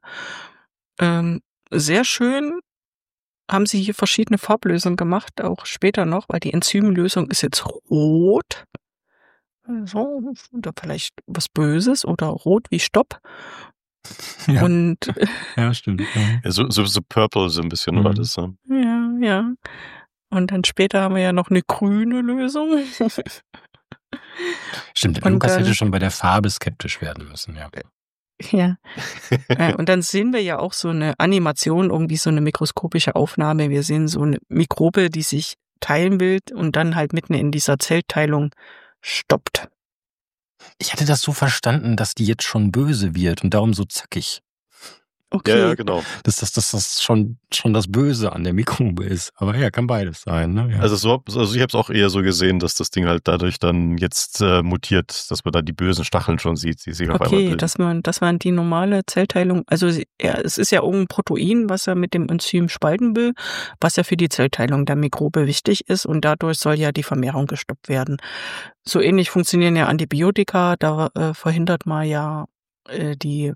Sehr schön. Haben sie hier verschiedene Farblösungen gemacht, auch später noch, weil die Enzymlösung ist jetzt rot. So, oder vielleicht was Böses oder rot wie Stopp. Ja. Und ja, stimmt. Ja. So purple so ein bisschen war das. Ja. Und dann später haben wir ja noch eine grüne Lösung. Stimmt, Und Lukas dann- hätte schon bei der Farbe skeptisch werden müssen, ja. Ja. Und dann sehen wir ja auch so eine Animation, irgendwie so eine mikroskopische Aufnahme. Wir sehen so eine Mikrobe, die sich teilen will und dann halt mitten in dieser Zellteilung stoppt. Ich hatte das so verstanden, dass die jetzt schon böse wird und darum so zackig. Okay. Ja, genau. Dass das schon das Böse an der Mikrobe ist. Aber ja, kann beides sein, ne? Ja. Also ich habe es auch eher so gesehen, dass das Ding halt dadurch dann jetzt mutiert, dass man da die bösen Stacheln schon sieht, die sich auf einmal Okay, bilden. das war die normale Zellteilung. Also es ist ja irgendein Protein, was er mit dem Enzym spalten will, was ja für die Zellteilung der Mikrobe wichtig ist und dadurch soll ja die Vermehrung gestoppt werden. So ähnlich funktionieren ja Antibiotika, da verhindert man ja die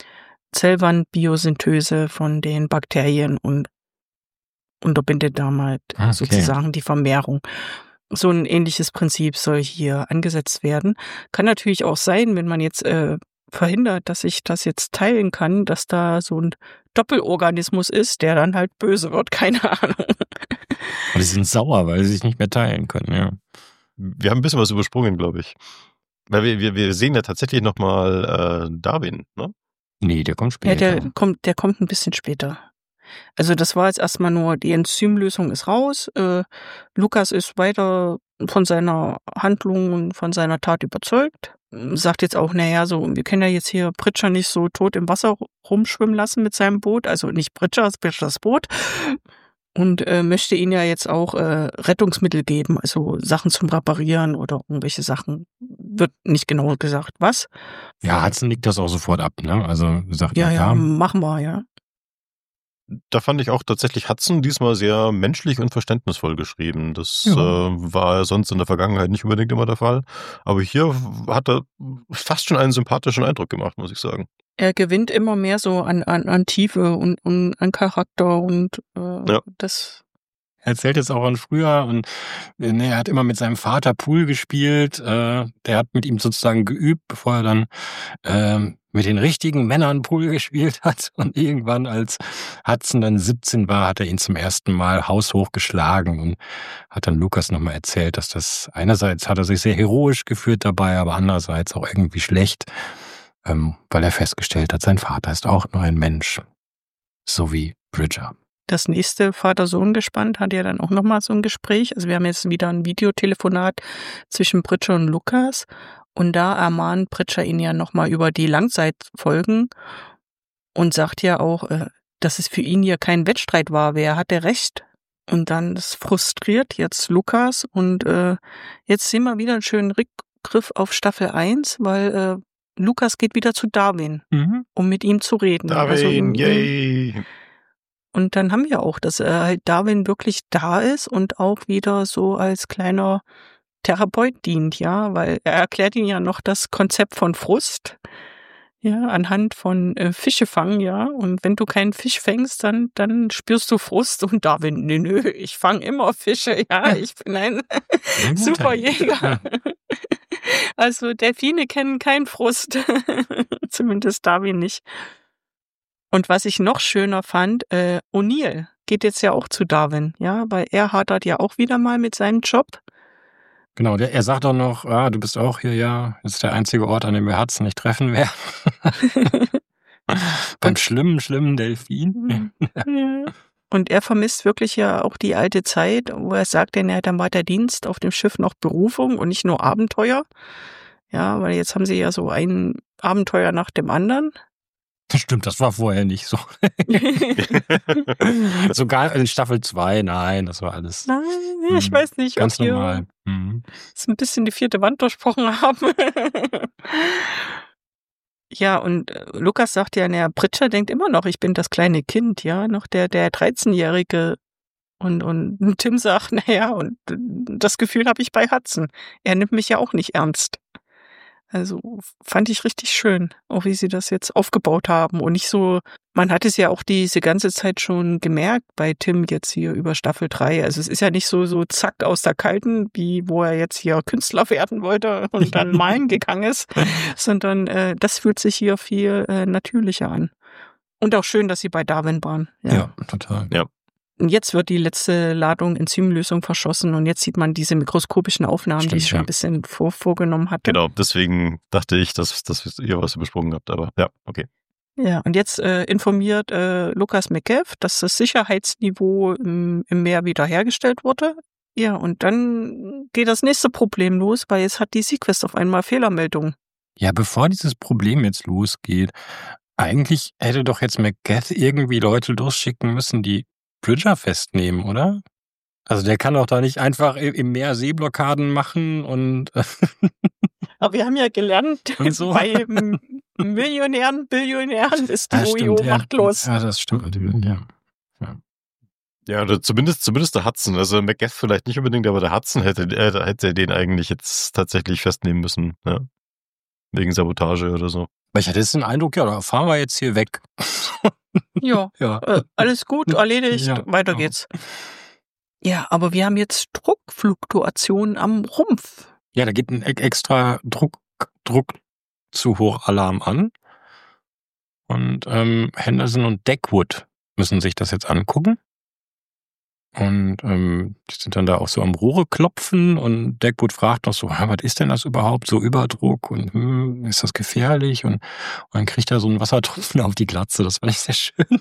Zellwandbiosynthese von den Bakterien und unterbindet damit Okay. sozusagen die Vermehrung. So ein ähnliches Prinzip soll hier angesetzt werden. Kann natürlich auch sein, wenn man jetzt verhindert, dass ich das jetzt teilen kann, dass da so ein Doppelorganismus ist, der dann halt böse wird. Keine Ahnung. Und die sind sauer, weil sie sich nicht mehr teilen können, ja. Wir haben ein bisschen was übersprungen, glaube ich. Weil wir sehen ja tatsächlich nochmal Darwin, ne? Nee, der kommt Ja, später. der kommt ein bisschen später. Also das war jetzt erstmal nur, die Enzymlösung ist raus. Lukas ist weiter von seiner Handlung und von seiner Tat überzeugt. Sagt jetzt auch, naja, so, wir können ja jetzt hier Pritcher nicht so tot im Wasser rumschwimmen lassen mit seinem Boot. Also nicht Pritcher, das Boot. Und möchte ihnen ja jetzt auch Rettungsmittel geben, also Sachen zum Reparieren oder irgendwelche Sachen. Wird nicht genau gesagt, was. Ja, Hudson legt das auch sofort ab, ne? Also sagt Ja, er, ja, machen wir, ja. Da fand ich auch tatsächlich Hudson diesmal sehr menschlich und verständnisvoll geschrieben. Das Ja. war sonst in der Vergangenheit nicht unbedingt immer der Fall. Aber hier hat er fast schon einen sympathischen Eindruck gemacht, muss ich sagen. Er gewinnt immer mehr so an Tiefe und an Charakter und Ja. das. Er erzählt jetzt auch an früher und er hat immer mit seinem Vater Pool gespielt. Der hat mit ihm sozusagen geübt, bevor er dann mit den richtigen Männern Pool gespielt hat. Und irgendwann, als Hudson dann 17 war, hat er ihn zum ersten Mal haushoch geschlagen und hat dann Lukas nochmal erzählt, dass das einerseits hat er sich sehr heroisch gefühlt dabei, aber andererseits auch irgendwie schlecht, weil er festgestellt hat, sein Vater ist auch nur ein Mensch. So wie Bridger. Das nächste Vater-Sohn-Gespann hat ja dann auch nochmal so ein Gespräch. Also wir haben jetzt wieder ein Videotelefonat zwischen Pritcher und Lukas. Und da ermahnt Pritcher ihn ja nochmal über die Langzeitfolgen und sagt ja auch, dass es für ihn hier kein Wettstreit war. Wer hatte recht? Und dann ist frustriert jetzt Lukas. Und jetzt sehen wir wieder einen schönen Rückgriff auf Staffel 1, weil Lukas geht wieder zu Darwin, um mit ihm zu reden. Darwin, yay! Und dann haben wir auch, dass halt Darwin wirklich da ist und auch wieder so als kleiner Therapeut dient, ja, weil er erklärt ihm ja noch das Konzept von Frust, ja, anhand von Fische fangen, ja, und wenn du keinen Fisch fängst, dann spürst du Frust und Darwin, nö, ich fange immer Fische, ja, ich bin ein Superjäger. Also Delfine kennen keinen Frust, zumindest Darwin nicht. Und was ich noch schöner fand, O'Neill geht jetzt ja auch zu Darwin, ja, weil er hadert ja auch wieder mal mit seinem Job. Genau, er sagt auch noch, du bist auch hier, ja, das ist der einzige Ort, an dem wir Hudson nicht treffen werden. Beim schlimmen Delfin. Ja. Und er vermisst wirklich ja auch die alte Zeit, wo er sagt, er hat am Weiterdienst auf dem Schiff noch Berufung und nicht nur Abenteuer. Ja, weil jetzt haben sie ja so ein Abenteuer nach dem anderen. Stimmt, das war vorher nicht so. Sogar in Staffel 2, nein, das war alles Nein, ich weiß nicht, ganz ob normal. wir so ein bisschen die 4. Wand durchbrochen haben. Ja, und Lukas sagt ja, Pritcher denkt immer noch, ich bin das kleine Kind, ja, noch der 13-Jährige. Und Tim sagt, naja, und das Gefühl habe ich bei Hudson. Er nimmt mich ja auch nicht ernst. Also fand ich richtig schön, auch wie sie das jetzt aufgebaut haben und nicht so, man hat es ja auch diese ganze Zeit schon gemerkt bei Tim jetzt hier über Staffel 3. Also es ist ja nicht so zack aus der Kalten, wie wo er jetzt hier Künstler werden wollte und dann malen gegangen ist, sondern das fühlt sich hier viel natürlicher an. Und auch schön, dass sie bei Darwin waren. Ja, total. Ja. Und jetzt wird die letzte Ladung Enzymlösung verschossen und jetzt sieht man diese mikroskopischen Aufnahmen, die Stimmt, ich schon ja. ein bisschen vorgenommen hatte. Genau, deswegen dachte ich, dass ihr was übersprungen habt, aber ja, okay. Ja, und jetzt informiert Lucas McGeff, dass das Sicherheitsniveau im Meer wiederhergestellt wurde. Ja, und dann geht das nächste Problem los, weil jetzt hat die Sequest auf einmal Fehlermeldungen. Ja, bevor dieses Problem jetzt losgeht, eigentlich hätte doch jetzt McGeff irgendwie Leute losschicken müssen, die Bridger festnehmen, oder? Also der kann doch da nicht einfach im Meer Seeblockaden machen und Aber wir haben ja gelernt, Und so. bei Millionären, Billionären ist die OIO machtlos. Ja, das stimmt. Ja. Ja, oder zumindest der Hudson. Also McGeff vielleicht nicht unbedingt, aber der Hudson hätte den eigentlich jetzt tatsächlich festnehmen müssen. Ja. Wegen Sabotage oder so. Aber ich hatte jetzt den Eindruck, ja, da fahren wir jetzt hier weg. Ja, Ja. alles gut, erledigt, Ja, weiter ja. geht's. Ja, aber wir haben jetzt Druckfluktuationen am Rumpf. Ja, da geht ein extra Druck zu Hochalarm an. Und Henderson und Deckwood müssen sich das jetzt angucken. Und die sind dann da auch so am Rohre klopfen und Deckwood fragt noch so, was ist denn das überhaupt, so Überdruck und ist das gefährlich? Und dann kriegt er so einen Wassertropfen auf die Glatze, das fand ich sehr schön.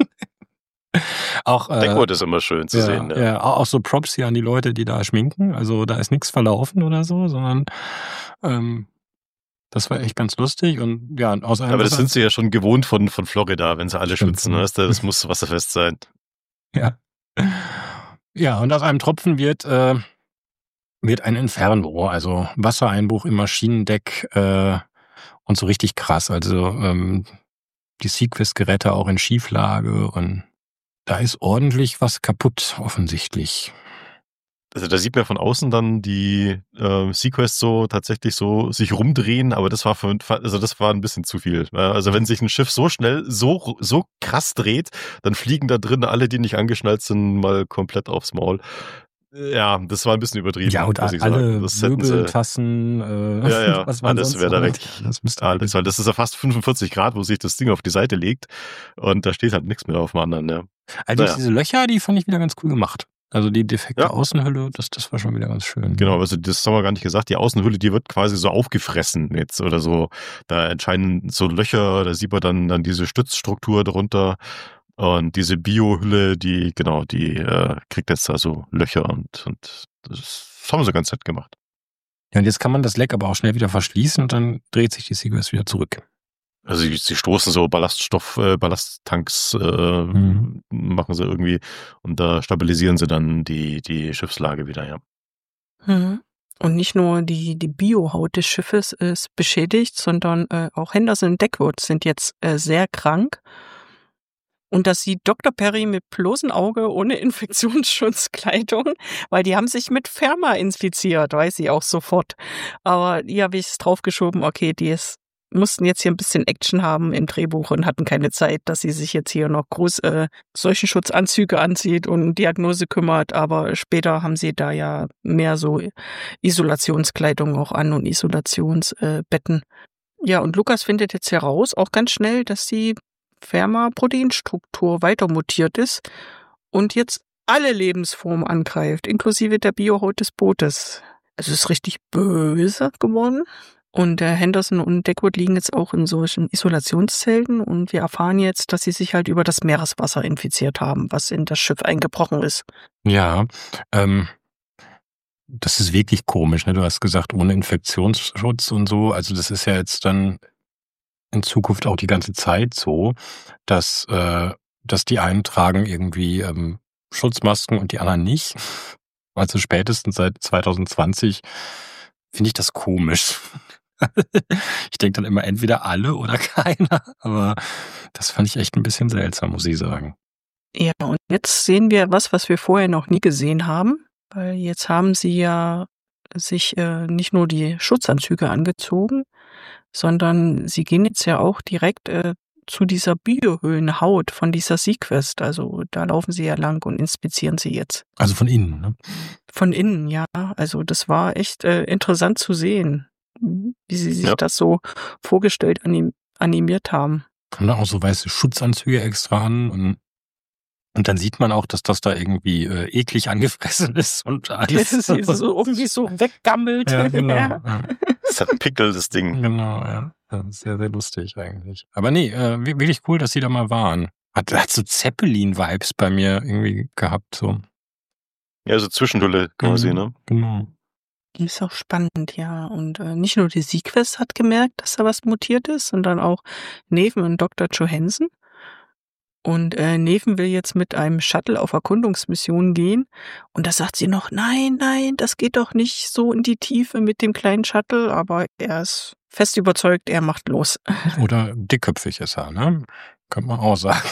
Auch, Deckwood ist immer schön zu sehen. Ja. Ja, auch so Props hier an die Leute, die da schminken, also da ist nichts verlaufen oder so, sondern das war echt ganz lustig und ja, aus einem Aber das sind sie ja schon gewohnt von Florida, wenn sie alle Stimmt. schwitzen. Weißt du? Das muss wasserfest sein. Ja. Ja, und aus einem Tropfen wird ein Inferno, also Wassereinbruch im Maschinendeck und so richtig krass. Also die Sequest-Geräte auch in Schieflage und da ist ordentlich was kaputt, offensichtlich. Also da sieht man von außen dann die Sequest so tatsächlich so sich rumdrehen, aber das war ein bisschen zu viel. Also wenn sich ein Schiff so schnell, so krass dreht, dann fliegen da drin alle, die nicht angeschnallt sind, mal komplett aufs Maul. Ja, das war ein bisschen übertrieben. Ja, und muss ich alle sagen. Das hätten sie, Möbeltassen, was war alles wäre da weg. Das müsste Alles, weil das ist ja fast 45 Grad, wo sich das Ding auf die Seite legt und da steht halt nichts mehr auf dem anderen. Ja. Also diese Löcher, die fand ich wieder ganz cool gemacht. Also die defekte Ja. Außenhülle, das war schon wieder ganz schön. Genau, also das haben wir gar nicht gesagt. Die Außenhülle, die wird quasi so aufgefressen jetzt oder so. Da entscheiden so Löcher, da sieht man dann diese Stützstruktur darunter. Und diese Biohülle, die kriegt jetzt da so Löcher und das haben sie ganz nett gemacht. Ja, und jetzt kann man das Leck aber auch schnell wieder verschließen und dann dreht sich die Sequest wieder zurück. Also sie stoßen so Ballasttanks machen sie irgendwie und da stabilisieren sie dann die Schiffslage wieder, ja. Mhm. Und nicht nur die Biohaut des Schiffes ist beschädigt, sondern auch Henderson und Deckwood sind jetzt sehr krank. Und das sieht Dr. Perry mit bloßem Auge ohne Infektionsschutzkleidung, weil die haben sich mit Pharma infiziert, weiß sie auch sofort. Aber hier habe ich es draufgeschoben, okay, mussten jetzt hier ein bisschen Action haben im Drehbuch und hatten keine Zeit, dass sie sich jetzt hier noch groß Seuchenschutzanzüge anzieht und Diagnose kümmert, aber später haben sie da ja mehr so Isolationskleidung auch an und Isolationsbetten. Ja, und Lukas findet jetzt heraus, auch ganz schnell, dass die Pherma-Proteinstruktur weiter mutiert ist und jetzt alle Lebensformen angreift, inklusive der Biohaut des Bootes. Also es ist richtig böse geworden. Und Henderson und Deckwood liegen jetzt auch in solchen Isolationszelten und wir erfahren jetzt, dass sie sich halt über das Meereswasser infiziert haben, was in das Schiff eingebrochen ist. Ja, das ist wirklich komisch, ne? Du hast gesagt, ohne Infektionsschutz und so. Also das ist ja jetzt dann in Zukunft auch die ganze Zeit so, dass die einen tragen irgendwie Schutzmasken und die anderen nicht. Also spätestens seit 2020 finde ich das komisch. Ich denke dann immer entweder alle oder keiner, aber das fand ich echt ein bisschen seltsam, muss ich sagen. Ja, und jetzt sehen wir was wir vorher noch nie gesehen haben, weil jetzt haben sie ja sich nicht nur die Schutzanzüge angezogen, sondern sie gehen jetzt ja auch direkt zu dieser Biohöhlenhaut von dieser Sequest. Also da laufen sie ja lang und inspizieren sie jetzt. Also von innen, ne? Von innen, ja. Also das war echt interessant zu sehen, wie sie sich das so vorgestellt animiert haben. Und dann auch so weiße Schutzanzüge extra an und Und dann sieht man auch, dass das da irgendwie eklig angefressen ist und alles. Das ist so irgendwie so weggammelt. Ja, genau. Ja. Ja. Das hat einen Pickel, das Ding. Genau, ja. Das ist sehr, sehr lustig eigentlich. Aber nee, wirklich cool, dass sie da mal waren. Hat so Zeppelin-Vibes bei mir irgendwie gehabt. So. Ja, so Zwischenhülle quasi, ne? Genau. Ist auch spannend, ja. Und nicht nur die Sequest hat gemerkt, dass da was mutiert ist, sondern auch Neven und Dr. Johansen. Und Neven will jetzt mit einem Shuttle auf Erkundungsmission gehen. Und da sagt sie noch, nein, das geht doch nicht so in die Tiefe mit dem kleinen Shuttle. Aber er ist fest überzeugt, er macht los. Oder dickköpfig ist er, ne? Könnte man auch sagen.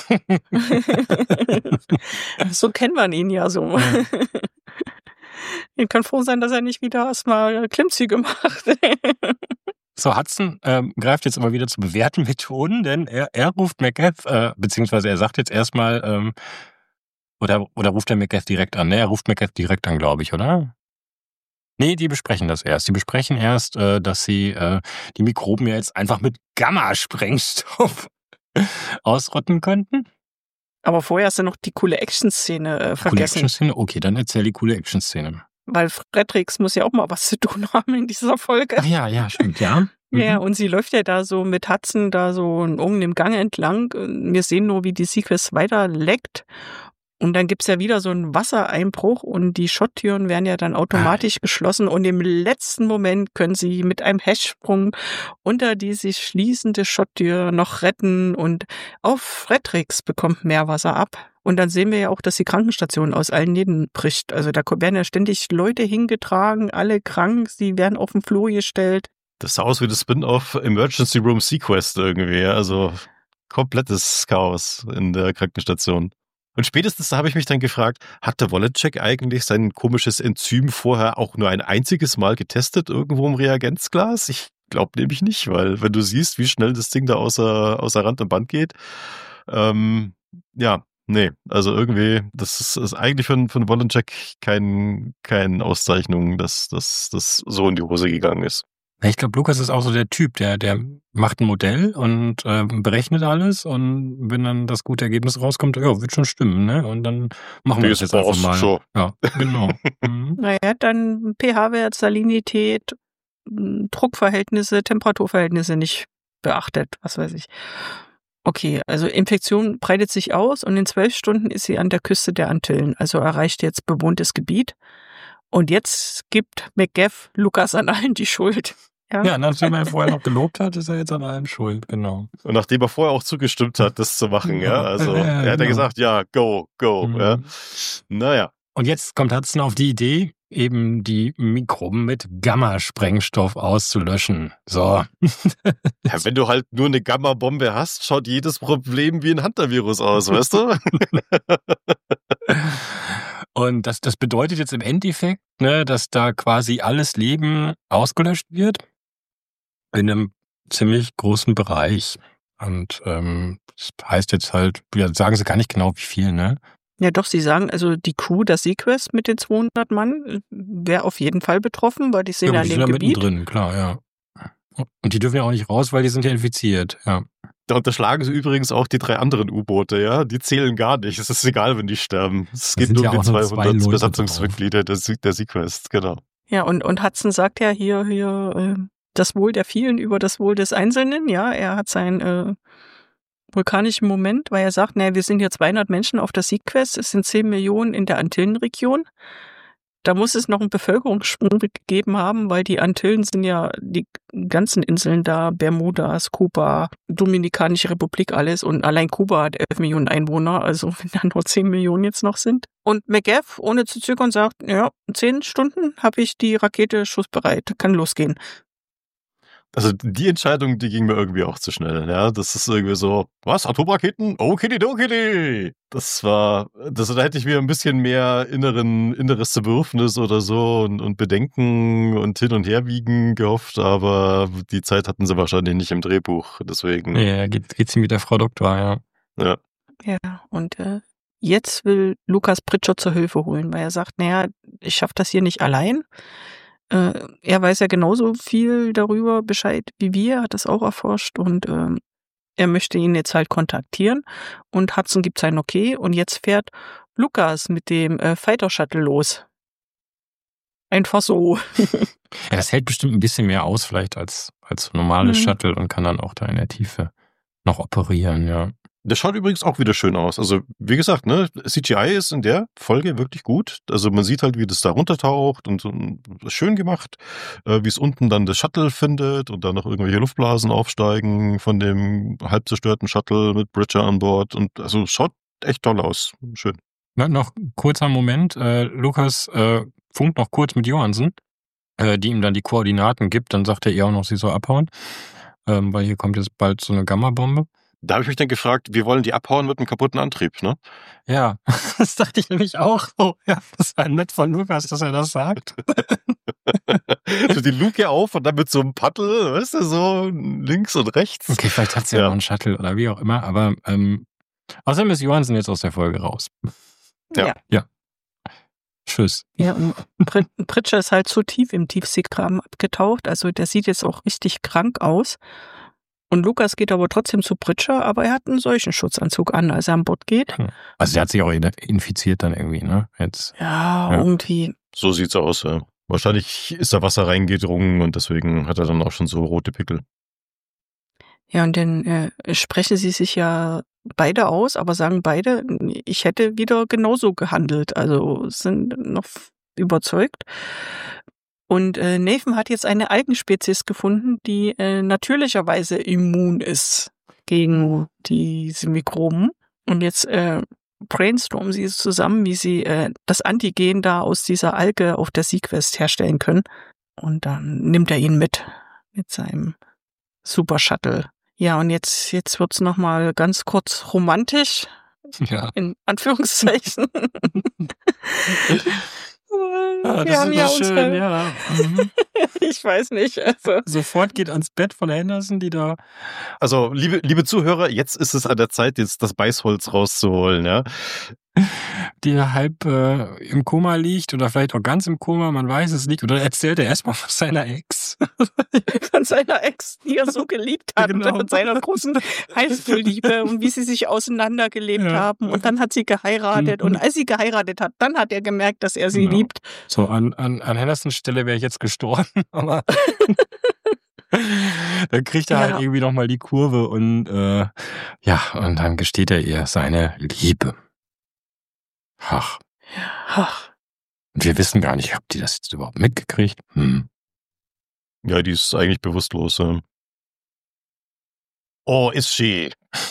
So kennt man ihn ja so. Ja. Ich kann froh sein, dass er nicht wieder erstmal Klimmzüge macht. So, Hudson greift jetzt aber wieder zu bewährten Methoden, denn er ruft McGath, beziehungsweise er sagt jetzt erstmal, oder ruft er McGath direkt an? Ne, er ruft McGath direkt an, glaube ich, oder? Nee, die besprechen das erst. Die besprechen erst, dass sie die Mikroben ja jetzt einfach mit Gamma-Sprengstoff ausrotten könnten. Aber vorher hast du noch die coole Action-Szene Coole vergessen. Action-Szene? Okay, dann erzähl die coole Action-Szene. Weil Fredericks muss ja auch mal was zu tun haben in dieser Folge. Ach ja, stimmt, ja. Ja, und sie läuft ja da so mit Hudson da so in irgendeinem Gang entlang. Wir sehen nur, wie die Sequest weiter leckt. Und dann gibt's ja wieder so einen Wassereinbruch und die Schotttüren werden ja dann automatisch geschlossen und im letzten Moment können sie mit einem Hechtsprung unter die sich schließende Schotttür noch retten und auch Fredericks bekommt Meerwasser ab. Und dann sehen wir ja auch, dass die Krankenstation aus allen Nähten bricht. Also da werden ja ständig Leute hingetragen, alle krank, sie werden auf den Flur gestellt. Das sah aus wie das Spin-off Emergency Room Sequest irgendwie. Also komplettes Chaos in der Krankenstation. Und spätestens da habe ich mich dann gefragt, hatte Wolacek eigentlich sein komisches Enzym vorher auch nur ein einziges Mal getestet, irgendwo im Reagenzglas? Ich glaube nämlich nicht, weil wenn du siehst, wie schnell das Ding da außer Rand und Band geht, nee, also irgendwie, das ist eigentlich von Wolacek keine Auszeichnung, dass das so in die Hose gegangen ist. Ich glaube, Lukas ist auch so der Typ, der macht ein Modell und berechnet alles und wenn dann das gute Ergebnis rauskommt, ja, wird schon stimmen, ne? Und dann machen wir das jetzt einfach mal. So. Ja, genau. Naja, dann pH-Wert, Salinität, Druckverhältnisse, Temperaturverhältnisse nicht beachtet, was weiß ich. Okay, also Infektion breitet sich aus und in 12 Stunden ist sie an der Küste der Antillen, also erreicht jetzt bewohntes Gebiet. Und jetzt gibt McGath Lukas an allen die Schuld. Ja, nachdem er vorher noch gelobt hat, ist er jetzt an allem schuld, genau. Und nachdem er vorher auch zugestimmt hat, das zu machen, ja. Also er hat ja gesagt, ja, go, ja. Naja. Und jetzt kommt Hudson auf die Idee, eben die Mikroben mit Gamma-Sprengstoff auszulöschen. So. Ja, wenn du halt nur eine Gamma-Bombe hast, schaut jedes Problem wie ein Hunter-Virus aus, weißt du? Und das bedeutet jetzt im Endeffekt, ne, dass da quasi alles Leben ausgelöscht wird in einem ziemlich großen Bereich. Und das heißt jetzt halt, sagen sie gar nicht genau, wie viel, ne? Ja, doch, sie sagen, also die Crew der Sequest mit den 200 Mann wäre auf jeden Fall betroffen, weil die sind ja in dem Gebiet. Mittendrin, klar, ja. Und die dürfen ja auch nicht raus, weil die sind ja infiziert, ja. Da unterschlagen sie übrigens auch die 3 anderen U-Boote, ja. Die zählen gar nicht. Es ist egal, wenn die sterben. Es geht nur um die 200 Besatzungsmitglieder der Sequest, genau. Ja, und Hudson sagt ja hier das Wohl der vielen über das Wohl des Einzelnen, ja. Er hat seinen vulkanischen Moment, weil er sagt, naja, wir sind hier 200 Menschen auf der Sequest, es sind 10 Millionen in der Antillenregion. Da muss es noch einen Bevölkerungssprung gegeben haben, weil die Antillen sind ja die ganzen Inseln da, Bermudas, Kuba, Dominikanische Republik, alles. Und allein Kuba hat 11 Millionen Einwohner, also wenn da nur 10 Millionen jetzt noch sind. Und McGath, ohne zu zögern, sagt, ja, in 10 Stunden habe ich die Rakete schussbereit, kann losgehen. Also die Entscheidung, die ging mir irgendwie auch zu schnell, ja. Das ist irgendwie so, was, Atomraketen? Okidokidi! Da hätte ich mir ein bisschen mehr inneres Zerwürfnis oder so und Bedenken und hin und her wiegen gehofft, aber die Zeit hatten sie wahrscheinlich nicht im Drehbuch, deswegen. Ja, geht's ihm mit der Frau Doktor, ja. Ja. Ja, und jetzt will Lukas Pritchard zur Hilfe holen, weil er sagt, naja, ich schaffe das hier nicht allein. Er weiß ja genauso viel darüber Bescheid wie wir, hat das auch erforscht und er möchte ihn jetzt halt kontaktieren und Hudson gibt sein Okay und jetzt fährt Lucas mit dem Fighter Shuttle los. Einfach so. Ja, das hält bestimmt ein bisschen mehr aus vielleicht als so normales Shuttle und kann dann auch da in der Tiefe noch operieren, ja. Das schaut übrigens auch wieder schön aus. Also, wie gesagt, ne, CGI ist in der Folge wirklich gut. Also, man sieht halt, wie das da runtertaucht und so schön gemacht, wie es unten dann das Shuttle findet und dann noch irgendwelche Luftblasen aufsteigen von dem halb zerstörten Shuttle mit Bridger an Bord. Und also, schaut echt toll aus. Schön. Na, noch kurzer Moment. Lukas funkt noch kurz mit Johansen, die ihm dann die Koordinaten gibt. Dann sagt er ihr auch noch, sie soll abhauen, weil hier kommt jetzt bald so eine Gamma-Bombe. Da habe ich mich dann gefragt, wir wollen die abhauen mit einem kaputten Antrieb, ne? Ja, das dachte ich nämlich auch. Oh, ja, das war nett von Lukas, dass er das sagt. So die Luke auf und dann mit so einem Paddel, weißt du, so links und rechts. Okay, vielleicht hat sie ja noch einen Shuttle oder wie auch immer, aber außerdem ist Johansen jetzt aus der Folge raus. Ja. Tschüss. Ja, und Bridger ist halt so tief im Tiefseegraben abgetaucht, also der sieht jetzt auch richtig krank aus. Und Lukas geht aber trotzdem zu Bridger, aber er hat einen solchen Schutzanzug an, als er an Bord geht. Also der hat sich auch infiziert dann irgendwie, ne? Jetzt. Ja, irgendwie. So sieht's aus, ja. Wahrscheinlich ist da Wasser reingedrungen und deswegen hat er dann auch schon so rote Pickel. Ja, und dann sprechen sie sich ja beide aus, aber sagen beide, ich hätte wieder genauso gehandelt. Also sind noch überzeugt. Und Nathan hat jetzt eine Algenspezies gefunden, die natürlicherweise immun ist gegen diese Mikroben. Und jetzt brainstormen sie zusammen, wie sie das Antigen da aus dieser Alge auf der Sequest herstellen können. Und dann nimmt er ihn mit seinem Super Shuttle. Ja, und jetzt wird's nochmal ganz kurz romantisch. Ja. In Anführungszeichen. Das ist ja schön, ja. Ich weiß nicht. Also. Sofort geht ans Bett von Henderson, die da. Also, liebe Zuhörer, jetzt ist es an der Zeit, jetzt das Beißholz rauszuholen, ja. Die halb im Koma liegt oder vielleicht auch ganz im Koma, man weiß es nicht. Oder erzählt er erstmal von seiner Ex. Von seiner Ex, die er so geliebt hat. Genau. Von seiner großen Highschool-Liebe und wie sie sich auseinandergelebt haben. Und dann hat sie geheiratet. Und als sie geheiratet hat, dann hat er gemerkt, dass er sie liebt. So, an Hendersons Stelle wäre ich jetzt gestorben, aber dann kriegt er halt irgendwie nochmal die Kurve und und dann gesteht er ihr seine Liebe. Ach. Und wir wissen gar nicht, habt ihr das jetzt überhaupt mitgekriegt? Ja, die ist eigentlich bewusstlos. Ja. Oh, ist sie.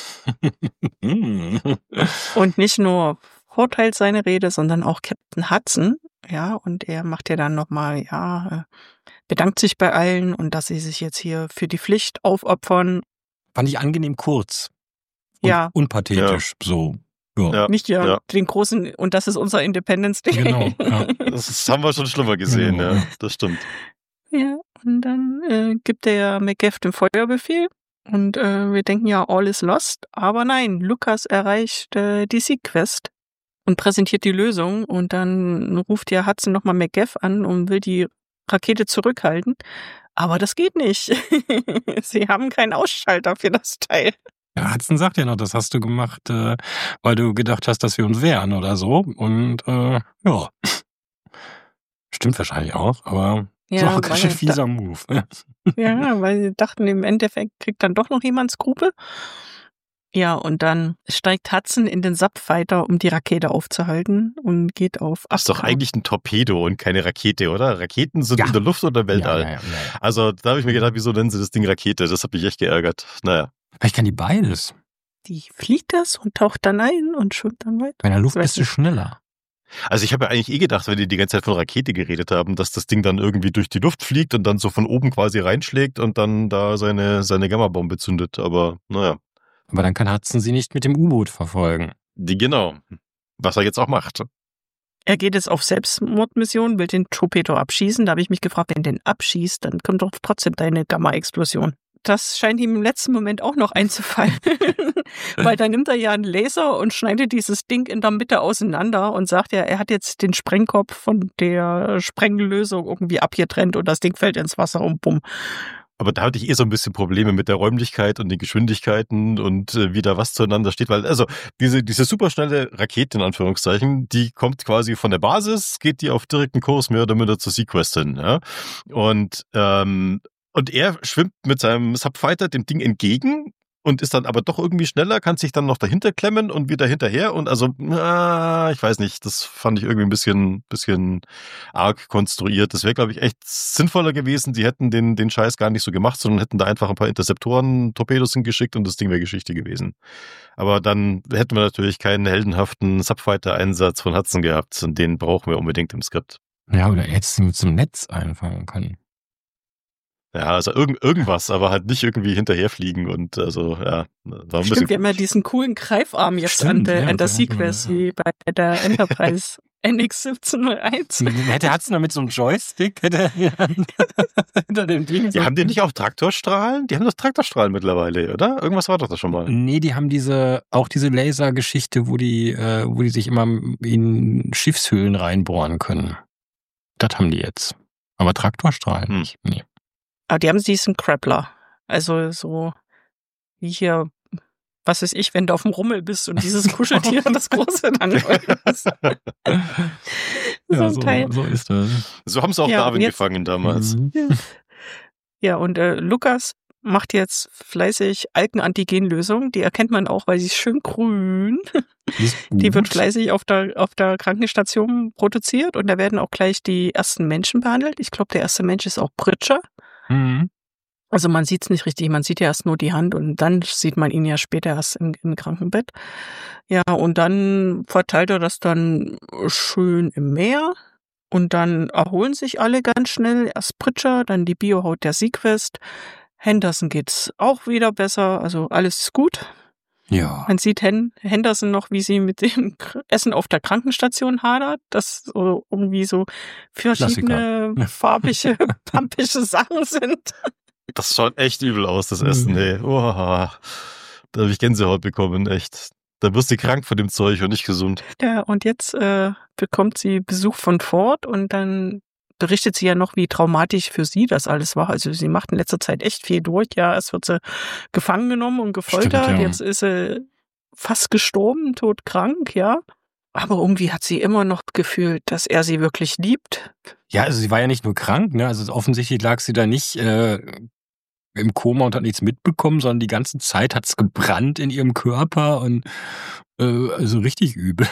Und nicht nur Vorteil seine Rede, sondern auch Captain Hudson. Ja, und er macht ja dann nochmal, bedankt sich bei allen und dass sie sich jetzt hier für die Pflicht aufopfern. Fand ich angenehm kurz. Und unpathetisch, so. Ja. Nicht den großen, und das ist unser Independence Day. Genau. Ja. Das haben wir schon schlimmer gesehen, ja. Das stimmt. Ja, und dann gibt der McGaff den Feuerbefehl und wir denken ja, all is lost. Aber nein, Lucas erreicht die Sequest und präsentiert die Lösung und dann ruft ja Hudson nochmal McGaff an und will die Rakete zurückhalten. Aber das geht nicht. Sie haben keinen Ausschalter für das Teil. Ja, Hudson sagt ja noch, das hast du gemacht, weil du gedacht hast, dass wir uns wehren oder so. Und ja, stimmt wahrscheinlich auch, aber so ein ganz schön fieser Move. Ja, weil sie dachten, im Endeffekt kriegt dann doch noch jemand Skrupel. Ja, und dann steigt Hudson in den Sub-Fighter, um die Rakete aufzuhalten und geht auf. Das ist doch eigentlich ein Torpedo und keine Rakete, oder? Raketen sind in der Luft oder Weltall. Ja. Also da habe ich mir gedacht, wieso nennen sie das Ding Rakete? Das hat mich echt geärgert. Naja. Vielleicht kann die beides. Die fliegt das und taucht dann ein und schwimmt dann weiter. Bei der Luft bist du schneller. Also ich habe ja eigentlich gedacht, wenn die ganze Zeit von Rakete geredet haben, dass das Ding dann irgendwie durch die Luft fliegt und dann so von oben quasi reinschlägt und dann da seine Gamma-Bombe zündet. Aber naja. Aber dann kann Hudson sie nicht mit dem U-Boot verfolgen. Genau. Was er jetzt auch macht. Er geht jetzt auf Selbstmordmission, will den Torpedo abschießen. Da habe ich mich gefragt, wenn den abschießt, dann kommt doch trotzdem deine Gamma-Explosion. Das scheint ihm im letzten Moment auch noch einzufallen. Weil dann nimmt er ja einen Laser und schneidet dieses Ding in der Mitte auseinander und sagt ja, er hat jetzt den Sprengkopf von der Sprenglösung irgendwie abgetrennt und das Ding fällt ins Wasser und bumm. Aber da hatte ich so ein bisschen Probleme mit der Räumlichkeit und den Geschwindigkeiten und wie da was zueinander steht, weil also diese superschnelle Rakete in Anführungszeichen, die kommt quasi von der Basis, geht die auf direkten Kurs mehr oder minder zur Sequest hin, ja. Und er schwimmt mit seinem Subfighter dem Ding entgegen und ist dann aber doch irgendwie schneller, kann sich dann noch dahinter klemmen und wieder hinterher und also, ich weiß nicht, das fand ich irgendwie ein bisschen arg konstruiert. Das wäre, glaube ich, echt sinnvoller gewesen. Die hätten den Scheiß gar nicht so gemacht, sondern hätten da einfach ein paar Interceptoren, Torpedos hingeschickt und das Ding wäre Geschichte gewesen. Aber dann hätten wir natürlich keinen heldenhaften Subfighter-Einsatz von Hudson gehabt und den brauchen wir unbedingt im Skript. Ja, oder hättest du mit so einem Netz einfangen können. Ja, also irgendwas, aber halt nicht irgendwie hinterherfliegen und also, ja. War ein bisschen Stimmt, wir haben ja komisch. diesen coolen Greifarm jetzt Stimmt, an ja, der wir Sequest, hatten, wie bei der Enterprise NX 1701. Hätte Hudson noch mit so einem Joystick hinter dem Ding so. Die haben die nicht auch Traktorstrahlen? Die haben doch Traktorstrahlen mittlerweile, oder? Irgendwas war doch da schon mal. Nee, die haben auch diese Lasergeschichte, wo die sich immer in Schiffshöhlen reinbohren können. Das haben die jetzt. Aber Traktorstrahlen nicht. Nee. Aber die haben diesen Grappler. Also so wie hier, was weiß ich, wenn du auf dem Rummel bist und dieses Kuscheltier das große dann ist. Ja, ein Teil. so ist das. So haben sie auch Ja, Darwin und jetzt- gefangen damals. Mhm. Ja, und Lukas macht jetzt fleißig Algenantigenlösung. Die erkennt man auch, weil sie ist schön grün. Die wird fleißig auf der Krankenstation produziert und da werden auch gleich die ersten Menschen behandelt. Ich glaube, der erste Mensch ist auch Pritcher. Mhm. Also man sieht es nicht richtig, man sieht ja erst nur die Hand und dann sieht man ihn ja später erst im Krankenbett. Ja, und dann verteilt er das dann schön im Meer und dann erholen sich alle ganz schnell. Erst Pritcher, dann die Biohaut der Sequest. Henderson geht's auch wieder besser, also alles ist gut. Ja. Man sieht Henderson noch, wie sie mit dem Essen auf der Krankenstation hadert, das so irgendwie so verschiedene farbige, pampische Sachen sind. Das schaut echt übel aus, das Essen, ey. Oh, da habe ich Gänsehaut bekommen, echt. Da wirst du krank von dem Zeug und nicht gesund. Ja, und jetzt bekommt sie Besuch von Ford und dann berichtet sie ja noch, wie traumatisch für sie das alles war. Also sie macht in letzter Zeit echt viel durch. Ja, erst wird sie gefangen genommen und gefoltert. Stimmt, ja. Jetzt ist sie fast gestorben, todkrank, ja. Aber irgendwie hat sie immer noch gefühlt, dass er sie wirklich liebt. Ja, also sie war ja nicht nur krank, ne? Also offensichtlich lag sie da nicht im Koma und hat nichts mitbekommen, sondern die ganze Zeit hat's gebrannt in ihrem Körper und also richtig übel.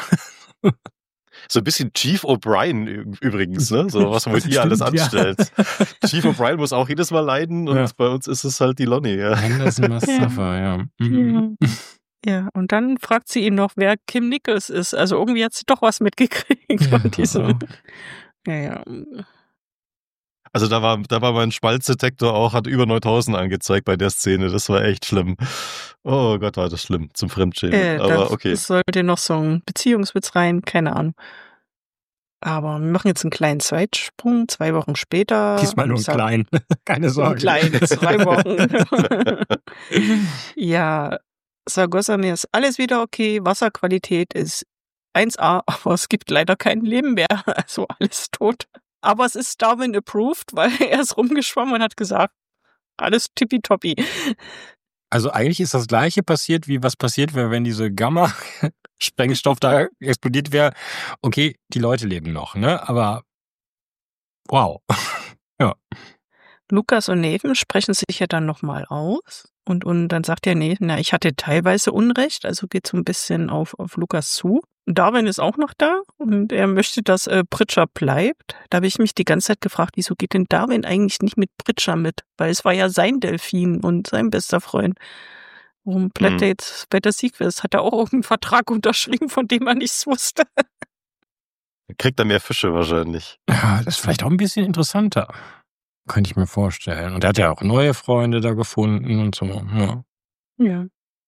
So ein bisschen Chief O'Brien übrigens, ne? So was man mit ihr alles Stimmt, ja. anstellt. Chief O'Brien muss auch jedes Mal leiden und Ja. bei uns ist es halt die Lonnie, ja. Henderson Mustafa, ja. Mhm. Ja, und dann fragt sie ihn noch, wer Kim Nichols ist. Also irgendwie hat sie doch was mitgekriegt von diesem. Ja. Also da war mein Spaltdetektor auch, hat über 9000 angezeigt bei der Szene. Das war echt schlimm. Oh Gott, war das schlimm zum Fremdschämen. Aber okay. Es sollte noch so ein Beziehungswitz rein, keine Ahnung. Aber wir machen jetzt einen kleinen Zeitsprung, 2 Wochen später. Diesmal nur klein. Keine Sorge. Klein, 2 Wochen. Ja, Sargossam ist alles wieder okay, Wasserqualität ist 1A, aber es gibt leider kein Leben mehr, also alles tot. Aber es ist Darwin approved, weil er ist rumgeschwommen und hat gesagt, alles tippitoppi. Also eigentlich ist das Gleiche passiert, wie was passiert wäre, wenn diese Gamma-Sprengstoff da explodiert wäre. Okay, die Leute leben noch, ne? Aber wow. Ja. Lukas und Nathan sprechen sich ja dann nochmal aus und dann sagt der Nathan, na, ich hatte teilweise Unrecht, also geht so ein bisschen auf Lukas zu. Darwin ist auch noch da und er möchte, dass Pritcher bleibt. Da habe ich mich die ganze Zeit gefragt, wieso geht denn Darwin eigentlich nicht mit Pritcher mit? Weil es war ja sein Delfin und sein bester Freund. Warum bleibt er jetzt bei der Sequest? Hat er auch irgendeinen Vertrag unterschrieben, von dem er nichts wusste? Kriegt er mehr Fische wahrscheinlich. Ja, das ist vielleicht auch ein bisschen interessanter. Könnte ich mir vorstellen. Und er hat ja auch neue Freunde da gefunden und so. Ja. Ja.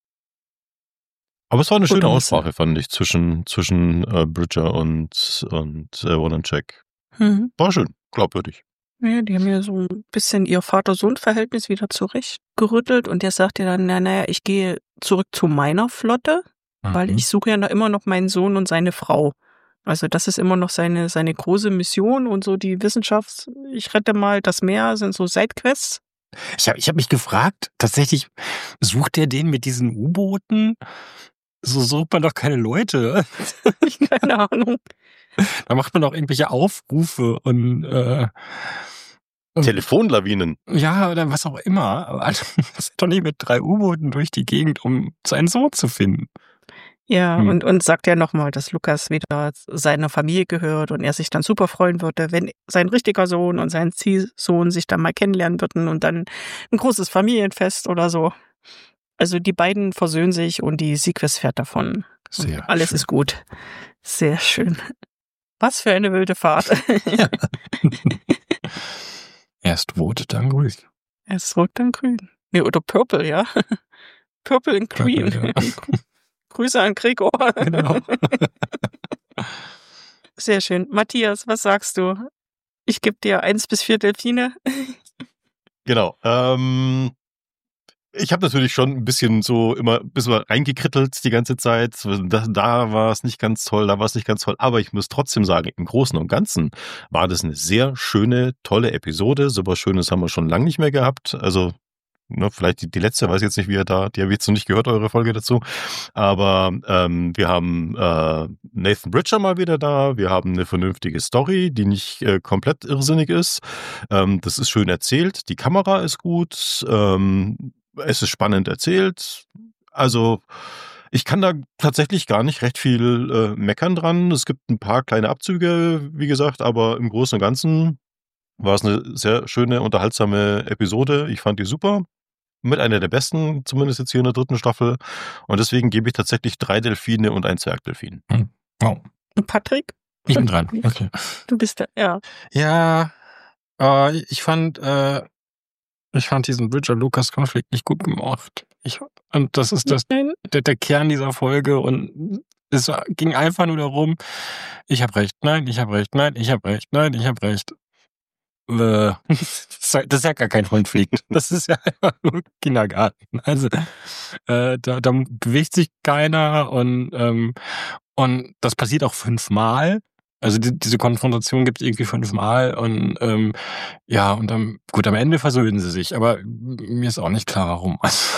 Aber es war eine Gut, schöne dann Aussprache, fand ich, zwischen Bridger und Wallachek. Mhm. War schön, glaubwürdig. Ja, die haben ja so ein bisschen ihr Vater-Sohn-Verhältnis wieder zurechtgerüttelt und der sagt ja dann, naja, ich gehe zurück zu meiner Flotte, weil ich suche ja immer noch meinen Sohn und seine Frau. Also das ist immer noch seine große Mission und so die Wissenschaft, ich rette mal das Meer, sind so Sidequests. Ich hab mich gefragt, tatsächlich, sucht der den mit diesen U-Booten? So sucht man doch keine Leute. Keine Ahnung. Da macht man doch irgendwelche Aufrufe und Telefonlawinen. ja, oder was auch immer. Aber das ist doch nicht mit 3 U-Booten durch die Gegend, um seinen Sohn zu finden. Ja, und sagt ja nochmal, dass Lukas wieder seiner Familie gehört und er sich dann super freuen würde, wenn sein richtiger Sohn und sein Ziehsohn sich dann mal kennenlernen würden und dann ein großes Familienfest oder so. Also die beiden versöhnen sich und die Sequest fährt davon. Sehr Und alles schön. ist gut. Sehr schön. Was für eine wilde Fahrt. Erst rot, dann grün. Erst rot, dann grün. Nee, oder Purple, ja. Purple and Green. Purple, ja. Grüße an Gregor. Genau. Sehr schön. Matthias, was sagst du? Ich gebe dir 1 bis 4 Delfine. Genau. Ich habe natürlich schon ein bisschen so immer ein bisschen reingekrittelt die ganze Zeit. Da war es nicht ganz toll, da war es nicht ganz toll. Aber ich muss trotzdem sagen, im Großen und Ganzen war das eine sehr schöne, tolle Episode. So was Schönes haben wir schon lange nicht mehr gehabt. Also vielleicht die letzte, weiß jetzt nicht, die habe ich jetzt noch nicht gehört, eure Folge dazu. Aber wir haben Nathan Bridger mal wieder da. Wir haben eine vernünftige Story, die nicht komplett irrsinnig ist. Das ist schön erzählt. Die Kamera ist gut. Es ist spannend erzählt. Also ich kann da tatsächlich gar nicht recht viel meckern dran. Es gibt ein paar kleine Abzüge, wie gesagt, aber im Großen und Ganzen war es eine sehr schöne, unterhaltsame Episode. Ich fand die super. Mit einer der besten, zumindest jetzt hier in der 3. Staffel. Und deswegen gebe ich tatsächlich 3 Delfine und 1 Zwergdelfin. Wow. Und Patrick? Ich bin dran. Okay. Du bist da, ja. Ja, ich fand diesen Bridger-Lucas-Konflikt nicht gut gemacht. Und das ist der Kern dieser Folge und es ging einfach nur darum, ich habe recht, nein, ich habe recht, nein, ich habe recht, nein, ich habe recht. Das ist ja gar kein Konflikt. Das ist ja einfach nur Kindergarten. Also da bewegt sich keiner und das passiert auch 5-mal. Also diese Konfrontation gibt es irgendwie 5-mal und ja, und dann, gut, am Ende versöhnen sie sich, aber mir ist auch nicht klar, warum.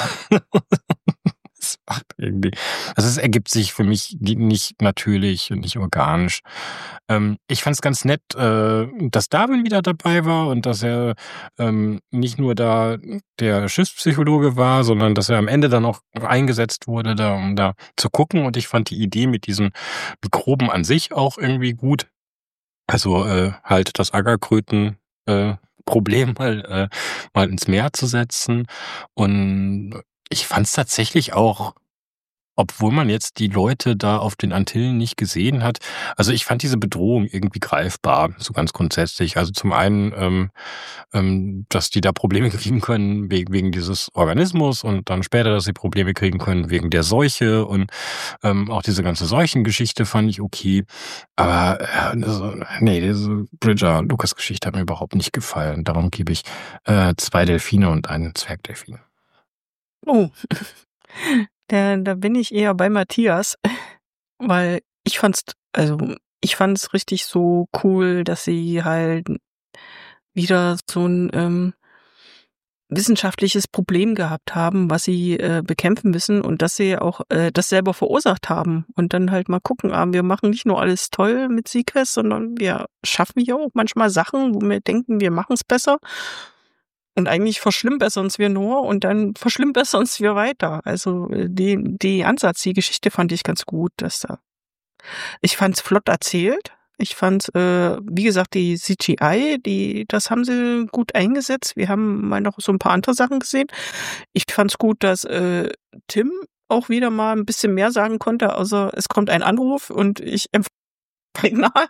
Es macht irgendwie. Also es ergibt sich für mich nicht natürlich und nicht organisch. Ich fand es ganz nett, dass Darwin wieder dabei war und dass er nicht nur da der Schiffspsychologe war, sondern dass er am Ende dann auch eingesetzt wurde, um da zu gucken. Und ich fand die Idee mit diesen Mikroben an sich auch irgendwie gut. Also halt das Ackerkröten Problem mal ins Meer zu setzen. Und ich fand es tatsächlich auch, obwohl man jetzt die Leute da auf den Antillen nicht gesehen hat, also ich fand diese Bedrohung irgendwie greifbar, so ganz grundsätzlich. Also zum einen, dass die da Probleme kriegen können wegen dieses Organismus und dann später, dass sie Probleme kriegen können wegen der Seuche und auch diese ganze Seuchengeschichte fand ich okay. Aber diese Bridger-Lucas-Geschichte hat mir überhaupt nicht gefallen. Darum gebe ich 2 Delfine und einen Zwergdelfin. Oh, da bin ich eher bei Matthias, weil ich fand's richtig so cool, dass sie halt wieder so ein wissenschaftliches Problem gehabt haben, was sie bekämpfen müssen und dass sie auch das selber verursacht haben und dann halt mal gucken, wir machen nicht nur alles toll mit Sequest, sondern wir schaffen ja auch manchmal Sachen, wo wir denken, wir machen es besser. Und eigentlich verschlimmbessern wir nur und dann verschlimmbessern wir weiter. Also die Ansatz, die Geschichte fand ich ganz gut. Ich fand's flott erzählt. Ich fand, wie gesagt, die CGI, das haben sie gut eingesetzt. Wir haben mal noch so ein paar andere Sachen gesehen. Ich fand's gut, dass Tim auch wieder mal ein bisschen mehr sagen konnte, außer es kommt ein Anruf und ich empfange Signal.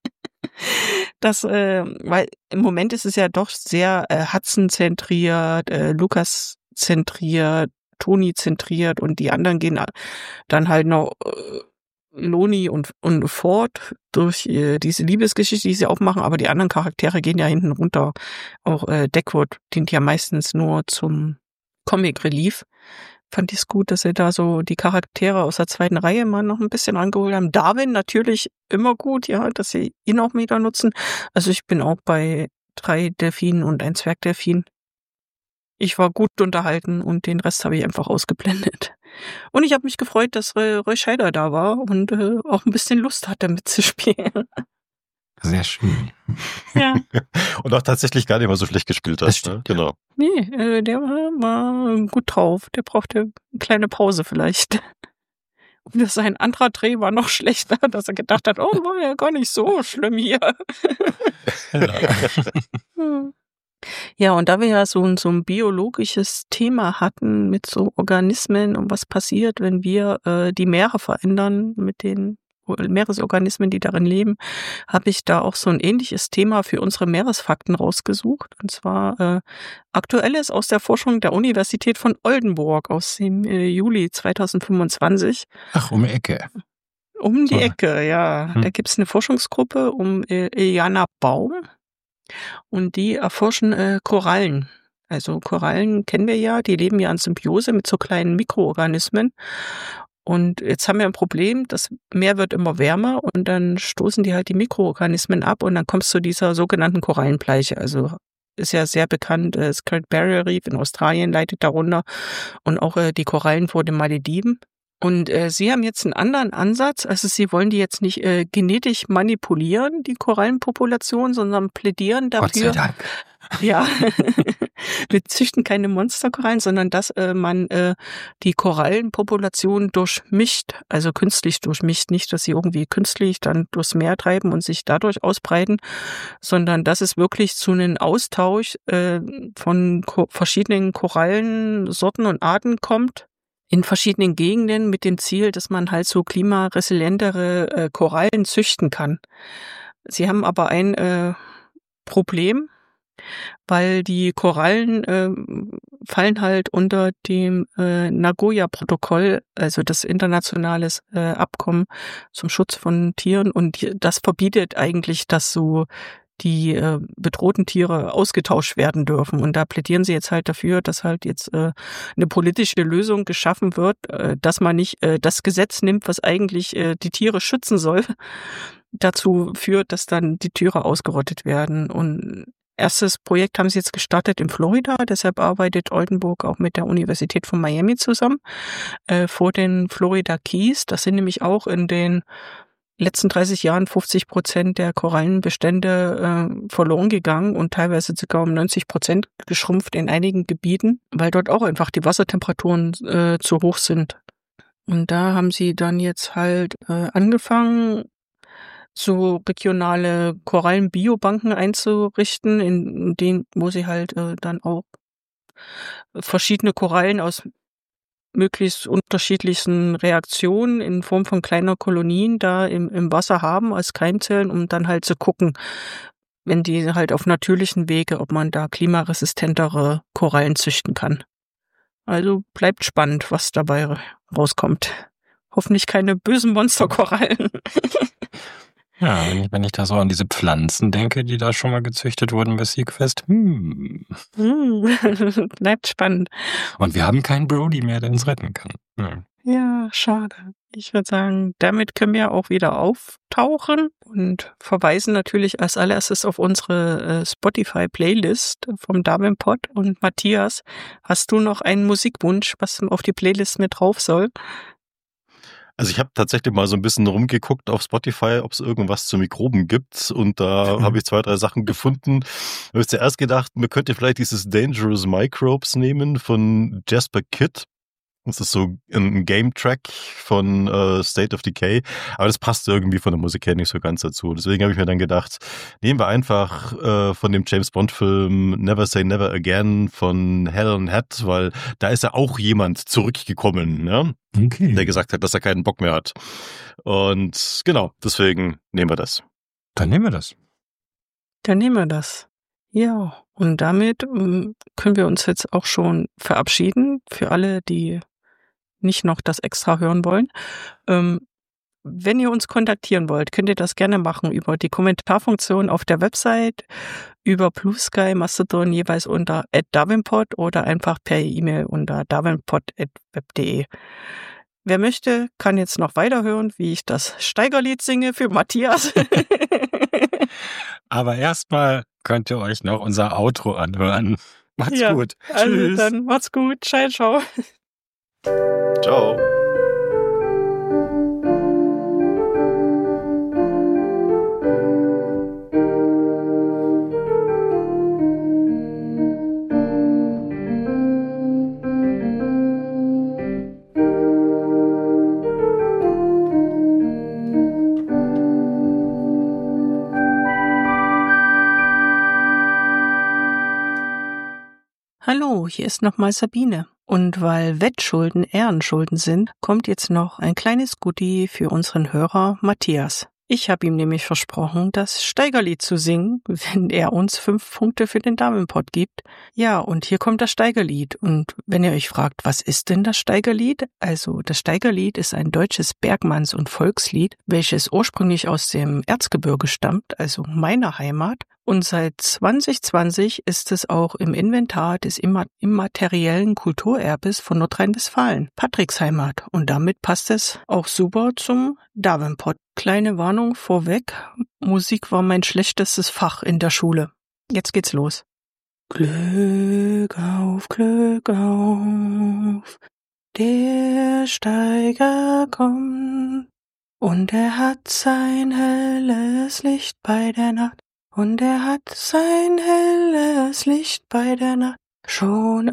Weil im Moment ist es ja doch sehr Hudson-zentriert, Lucas-zentriert, Tony-zentriert und die anderen gehen dann halt noch Loni und Ford durch diese Liebesgeschichte, die sie aufmachen, aber die anderen Charaktere gehen ja hinten runter. Auch Deckwood dient ja meistens nur zum Comic-Relief. Fand ich es gut, dass sie da so die Charaktere aus der 2. Reihe mal noch ein bisschen rangeholt haben. Darwin natürlich immer gut, ja, dass sie ihn auch wieder nutzen. Also ich bin auch bei 3 Delfinen und 1 Zwergdelfin. ich war gut unterhalten und den Rest habe ich einfach ausgeblendet. Und ich habe mich gefreut, dass Roy Scheider da war und auch ein bisschen Lust hatte mitzuspielen. Sehr schön. Ja. Und auch tatsächlich gar nicht mal so schlecht gespielt Das hat. stimmt, Ne? Genau. Nee, der war gut drauf. Der brauchte eine kleine Pause vielleicht. Und sein anderer Dreh war noch schlechter, dass er gedacht hat, oh, war ja gar nicht so schlimm hier. Hm. Ja, und da wir ja so ein biologisches Thema hatten mit so Organismen und was passiert, wenn wir die Meere verändern mit den Meeresorganismen, die darin leben, habe ich da auch so ein ähnliches Thema für unsere Meeresfakten rausgesucht. Und zwar Aktuelles aus der Forschung der Universität von Oldenburg aus dem Juli 2025. Ach, um die Ecke. Um die Toll. Ecke, ja. Da gibt's eine Forschungsgruppe um Iliana Baum und die erforschen Korallen. Also Korallen kennen wir ja, die leben ja in Symbiose mit so kleinen Mikroorganismen. Und jetzt haben wir ein Problem, das Meer wird immer wärmer und dann stoßen die halt die Mikroorganismen ab und dann kommst du zu dieser sogenannten Korallenbleiche. Also ist ja sehr bekannt, das Great Barrier Reef in Australien leidet darunter und auch die Korallen vor den Malediven. Und sie haben jetzt einen anderen Ansatz, also sie wollen die jetzt nicht genetisch manipulieren, die Korallenpopulation, sondern plädieren Gott sei dafür, Dank. ja, wir züchten keine Monsterkorallen, sondern dass man die Korallenpopulation durchmischt, also künstlich durchmischt, nicht, dass sie irgendwie künstlich dann durchs Meer treiben und sich dadurch ausbreiten, sondern dass es wirklich zu einem Austausch von verschiedenen Korallensorten und Arten kommt in verschiedenen Gegenden mit dem Ziel, dass man halt so klimaresilientere Korallen züchten kann. Sie haben aber ein Problem, weil die Korallen fallen halt unter dem Nagoya-Protokoll, also das internationale Abkommen zum Schutz von Tieren, und das verbietet eigentlich, dass so die bedrohten Tiere ausgetauscht werden dürfen. Und da plädieren sie jetzt halt dafür, dass halt jetzt eine politische Lösung geschaffen wird, dass man nicht das Gesetz nimmt, was eigentlich die Tiere schützen soll, dazu führt, dass dann die Tiere ausgerottet werden. Und erstes Projekt haben sie jetzt gestartet in Florida, deshalb arbeitet Oldenburg auch mit der Universität von Miami zusammen vor den Florida Keys. Das sind nämlich auch in den letzten 30 Jahren 50% der Korallenbestände verloren gegangen und teilweise sogar um 90% geschrumpft in einigen Gebieten, weil dort auch einfach die Wassertemperaturen zu hoch sind. Und da haben sie dann jetzt halt angefangen, so regionale Korallenbiobanken einzurichten, in denen, wo sie halt dann auch verschiedene Korallen aus möglichst unterschiedlichsten Reaktionen in Form von kleiner Kolonien da im Wasser haben als Keimzellen, um dann halt zu gucken, wenn die halt auf natürlichen Wege, ob man da klimaresistentere Korallen züchten kann. Also bleibt spannend, was dabei rauskommt. Hoffentlich keine bösen Monsterkorallen. Ja, wenn ich da so an diese Pflanzen denke, die da schon mal gezüchtet wurden bei Sequest. Bleibt spannend. Und wir haben keinen Brody mehr, der uns retten kann. Ja, schade. Ich würde sagen, damit können wir auch wieder auftauchen und verweisen natürlich als allererstes auf unsere Spotify-Playlist vom Davenport. Und Matthias, hast du noch einen Musikwunsch, was auf die Playlist mit drauf soll? Also ich habe tatsächlich mal so ein bisschen rumgeguckt auf Spotify, ob es irgendwas zu Mikroben gibt, und da habe ich 2, 3 Sachen gefunden. Ich habe zuerst gedacht, man könnte vielleicht dieses Dangerous Microbes nehmen von Jasper Kidd. Das ist so ein Game-Track von State of Decay, aber das passt irgendwie von der Musik her nicht so ganz dazu. Deswegen habe ich mir dann gedacht, nehmen wir einfach von dem James-Bond-Film Never Say Never Again von Helen Head, weil da ist ja auch jemand zurückgekommen, ne? Okay. Der gesagt hat, dass er keinen Bock mehr hat. Und genau, deswegen nehmen wir das. Dann nehmen wir das. Dann nehmen wir das. Ja, und damit können wir uns jetzt auch schon verabschieden für alle, die nicht noch das extra hören wollen. Wenn ihr uns kontaktieren wollt, könnt ihr das gerne machen über die Kommentarfunktion auf der Website, über Blue Sky, Mastodon jeweils unter @davenpod oder einfach per E-Mail unter davenpod@web.de. Wer möchte, kann jetzt noch weiterhören, wie ich das Steigerlied singe für Matthias. Aber erstmal könnt ihr euch noch unser Outro anhören. Macht's Ja, gut. also Tschüss. dann macht's gut. Ciao, ciao. Ciao. Hallo, hier ist nochmal Sabine. Und weil Wettschulden Ehrenschulden sind, kommt jetzt noch ein kleines Goodie für unseren Hörer Matthias. Ich habe ihm nämlich versprochen, das Steigerlied zu singen, wenn er uns 5 Punkte für den Damenpott gibt. Ja, und hier kommt das Steigerlied. Und wenn ihr euch fragt, was ist denn das Steigerlied? Also, das Steigerlied ist ein deutsches Bergmanns- und Volkslied, welches ursprünglich aus dem Erzgebirge stammt, also meiner Heimat. Und seit 2020 ist es auch im Inventar des immateriellen Kulturerbes von Nordrhein-Westfalen, Patricks Heimat. Und damit passt es auch super zum Damenpott. Kleine Warnung vorweg, Musik war mein schlechtestes Fach in der Schule. Jetzt geht's los. Glück auf, der Steiger kommt. Und er hat sein helles Licht bei der Nacht. Und er hat sein helles Licht bei der Nacht schon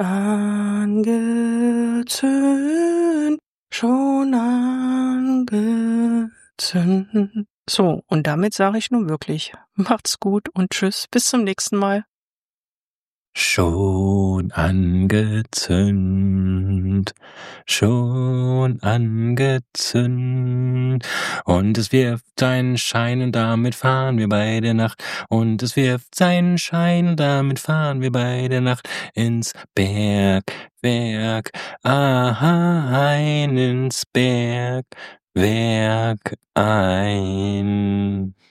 angezündet, schon angezündet. So, und damit sage ich nun wirklich, macht's gut und tschüss, bis zum nächsten Mal. Schon angezündet, und es wirft seinen Schein und damit fahren wir bei der Nacht, und es wirft seinen Schein und damit fahren wir bei der Nacht ins Bergwerk, ins Bergwerk ein.